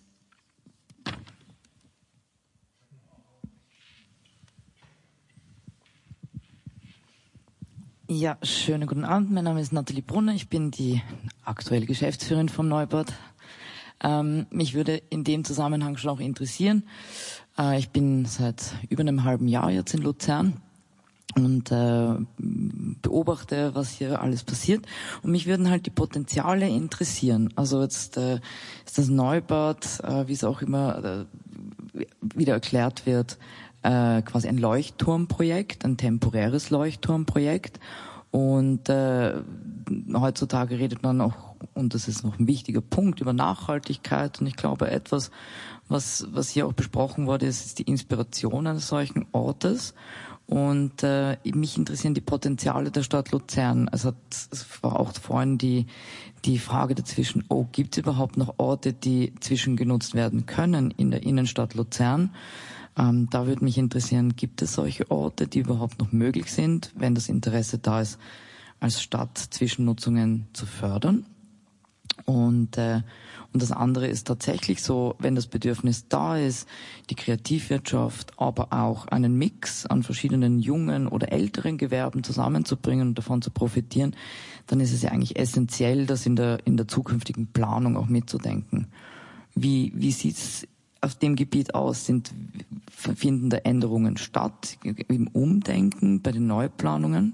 Ja, schönen guten Abend. Mein Name ist Nathalie Brunner. Ich bin die aktuelle Geschäftsführerin vom Neubad. Ähm, mich würde in dem Zusammenhang schon auch interessieren. Äh, ich bin seit über einem halben Jahr jetzt in Luzern und äh, beobachte, was hier alles passiert. Und mich würden halt die Potenziale interessieren. Also jetzt äh, ist das Neubad, äh, wie es auch immer äh, wieder erklärt wird, äh, quasi ein Leuchtturmprojekt, ein temporäres Leuchtturmprojekt. Und äh, heutzutage redet man auch, und das ist noch ein wichtiger Punkt, über Nachhaltigkeit. Und ich glaube, etwas, was was hier auch besprochen wurde, ist, ist die Inspiration eines solchen Ortes. Und äh, mich interessieren die Potenziale der Stadt Luzern. Es hat, es war auch vorhin die die Frage dazwischen, oh, gibt es überhaupt noch Orte, die zwischengenutzt werden können in der Innenstadt Luzern? Ähm, da würde mich interessieren, gibt es solche Orte, die überhaupt noch möglich sind, wenn das Interesse da ist, als Stadt Zwischennutzungen zu fördern? Und äh, und das andere ist tatsächlich so, wenn das Bedürfnis da ist, die Kreativwirtschaft, aber auch einen Mix an verschiedenen jungen oder älteren Gewerben zusammenzubringen und davon zu profitieren, dann ist es ja eigentlich essentiell, das in der in der zukünftigen Planung auch mitzudenken. Wie wie sieht's auf dem Gebiet aus? Sind finden da Änderungen statt im Umdenken bei den Neuplanungen?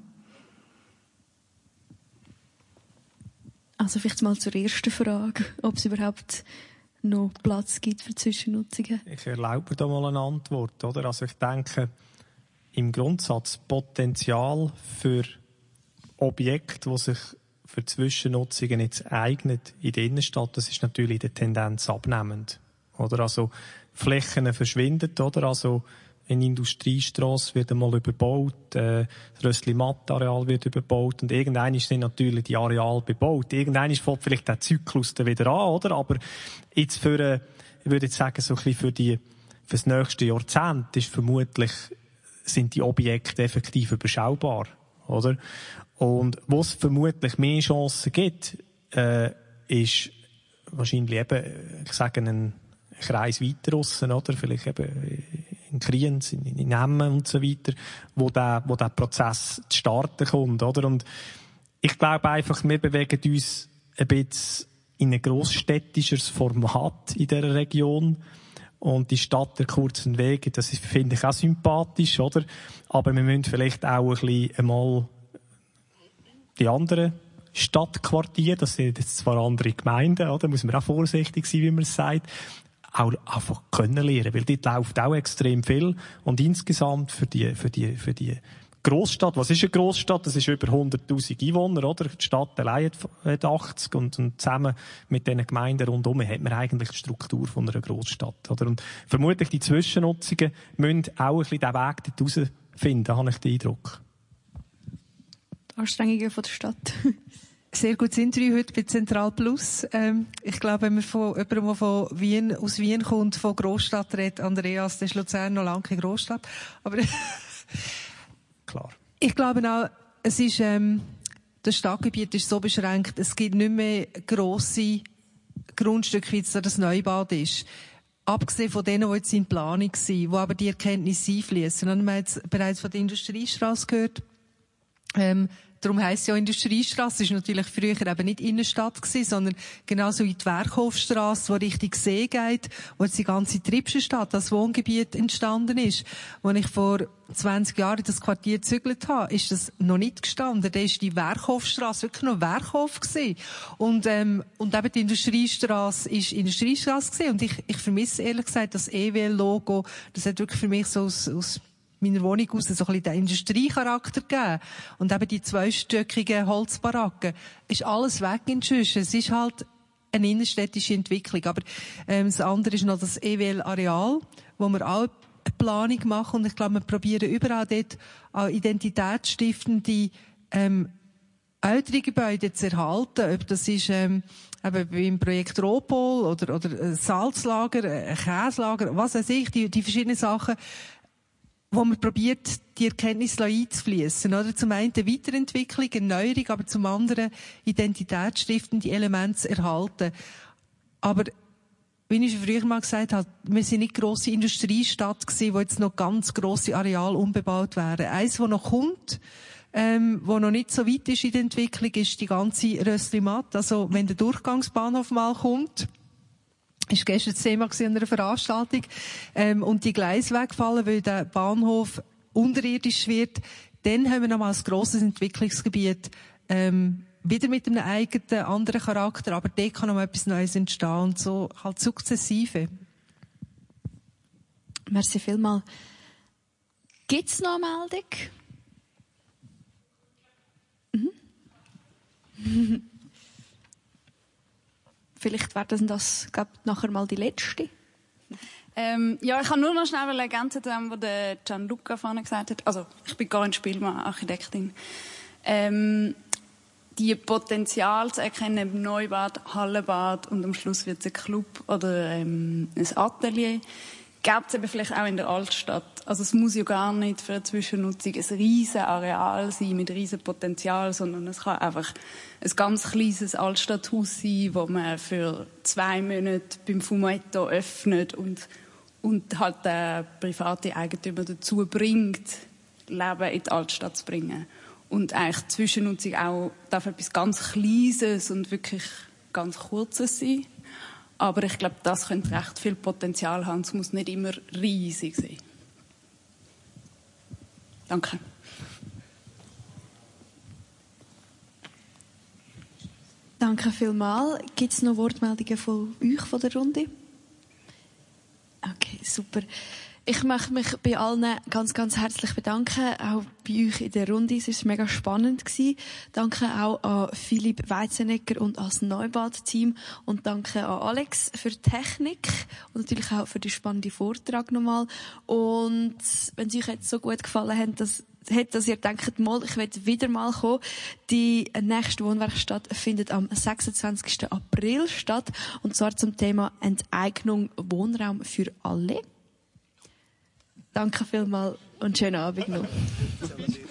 Also vielleicht mal zur ersten Frage, ob es überhaupt noch Platz gibt für Zwischennutzungen. Ich erlaube mir da mal eine Antwort, oder? Also ich denke, im Grundsatz Potenzial für Objekte, die sich für Zwischennutzungen jetzt eignen in der Innenstadt, das ist natürlich in der Tendenz abnehmend, oder? Also Flächen verschwinden, oder? Also eine Industriestrasse wird einmal überbaut, äh, das Rössli-Matt-Areal wird überbaut und irgendwann sind natürlich die Areale bebaut. Irgendwann fängt vielleicht der Zyklus dann wieder an, oder? Aber jetzt für, äh, ich würde jetzt sagen, so ein bisschen für die, für das nächste Jahrzehnt ist vermutlich, sind die Objekte effektiv überschaubar, oder? Und wo es vermutlich mehr Chancen gibt, äh, ist wahrscheinlich eben, ich sage, ein Kreis weiter draussen, oder? Vielleicht eben in Kriens, in, in Emmen und so weiter, wo der, wo der Prozess zu starten kommt, oder? Und ich glaube einfach, wir bewegen uns ein bisschen in ein grossstädtischeres Format in dieser Region. Und die Stadt der kurzen Wege, das ist, finde ich auch sympathisch, oder? Aber wir müssen vielleicht auch ein bisschen einmal die anderen Stadtquartiere, das sind jetzt zwar andere Gemeinden, oder? Da muss man auch vorsichtig sein, wie man es sagt, auch einfach können lernen, weil dort läuft auch extrem viel. Und insgesamt für die, für die, für die Grossstadt, was ist eine Grossstadt? Das ist über hunderttausend Einwohner, oder? Die Stadt allein hat achtzig und, und zusammen mit den Gemeinden rundherum hat man eigentlich die Struktur von einer Grossstadt, oder? Und vermutlich die Zwischennutzungen müssen auch ein bisschen den Weg dort rausfinden, habe ich den Eindruck. Die Anstrengungen von der Stadt. Sehr gutes Interview heute bei Zentral Plus. Ähm, ich glaube, wenn man von jemandem, der von Wien, aus Wien kommt, von Großstadt redet, Andreas, das ist Luzern noch lange keine Großstadt. Aber klar. Ich glaube auch, es ist, ähm, das Stadtgebiet ist so beschränkt, es gibt nicht mehr grosse Grundstücke, wie es das Neubad ist. Abgesehen von denen, die jetzt in Planung sind, wo aber die Erkenntnisse einfließen. Und wir haben jetzt bereits von der Industriestrasse gehört. Ähm, Darum heisst ja Industriestrasse, ist natürlich früher eben nicht Innenstadt gewesen, sondern genauso wie die Werkhofstrasse, die Richtung See geht, wo jetzt die ganze Tripschenstadt als Wohngebiet entstanden ist. Als ich vor zwanzig Jahren in das Quartier gezügelt habe, ist das noch nicht gestanden. Da ist die Werkhofstrasse wirklich noch Werkhof gewesen. Und, ähm, und eben die Industriestrasse ist Industriestrasse gewesen. Und ich, ich vermisse ehrlich gesagt das E W L-Logo. Das hat wirklich für mich so aus, aus meiner Wohnung aus so ein bisschen den Industriecharakter gegeben. Und eben die zweistöckigen Holzbaracken. Ist alles weg inzwischen. Es ist halt eine innenstädtische Entwicklung. Aber ähm, das andere ist noch das E W L-Areal, wo wir auch eine Planung machen. Und ich glaube, wir probieren überall dort auch identitätsstiftende ähm, ältere Gebäude zu erhalten. Ob das ist ähm, eben beim Projekt Ropol oder, oder ein Salzlager, ein Käslager, was weiß ich, die, die verschiedenen Sachen. wo man probiert, die Erkenntnisse einzufließen, oder? Zum einen die Weiterentwicklung, Erneuerung, aber zum anderen identitätsstiftende Elemente zu erhalten. Aber, wie ich schon früher mal gesagt habe, wir sind nicht grosse Industriestadt gewesen, wo jetzt noch ganz grosse Areale unbebaut wären. Eins, wo noch kommt, ähm, wo noch nicht so weit ist in der Entwicklung, ist die ganze Rösslimatt. Also, wenn der Durchgangsbahnhof mal kommt, ist gestern das Thema an einer Veranstaltung, ähm, und die Gleise wegfallen, weil der Bahnhof unterirdisch wird, dann haben wir nochmal ein grosses Entwicklungsgebiet, ähm, wieder mit einem eigenen, anderen Charakter, aber dort kann noch mal etwas Neues entstehen und so halt sukzessive. Merci vielmals. Gibt's noch eine Meldung? Mhm. Vielleicht wäre das, das glaub, nachher mal die letzte. Ähm, ja, ich kann nur noch schnell ergänzen zu dem, was der Gianluca vorhin gesagt hat. Also, ich bin gar nicht Spielmann-Architektin. Ähm, die Potenzial zu erkennen im Neubad, Hallenbad und am Schluss wird es ein Club oder ähm, ein Atelier, gibt es eben vielleicht auch in der Altstadt. Also es muss ja gar nicht für eine Zwischennutzung ein riesen Areal sein mit riesen Potenzial, sondern es kann einfach ein ganz kleines Altstadthaus sein, wo man für zwei Monate beim Fumetto öffnet und, und halt den privaten Eigentümer dazu bringt, Leben in die Altstadt zu bringen. Und eigentlich die Zwischennutzung auch darf etwas ganz Kleines und wirklich ganz Kurzes sein. Aber ich glaube, das könnte recht viel Potenzial haben. Es muss nicht immer riesig sein. Danke. Danke vielmals. Gibt es noch Wortmeldungen von euch, von der Runde? Okay, super. Ich möchte mich bei allen ganz, ganz herzlich bedanken, auch bei euch in der Runde. Es war mega spannend gewesen. Danke auch an Philipp Weizenegger und ans Neubad-Team und danke an Alex für die Technik und natürlich auch für den spannenden Vortrag nochmal. Und wenn es euch jetzt so gut gefallen hat, dass hat, dass ihr denkt, mal, ich will wieder mal kommen. Die nächste Wohnwerkstatt findet am sechsundzwanzigsten April statt und zwar zum Thema Enteignung Wohnraum für alle. Danke vielmals und schönen Abend noch.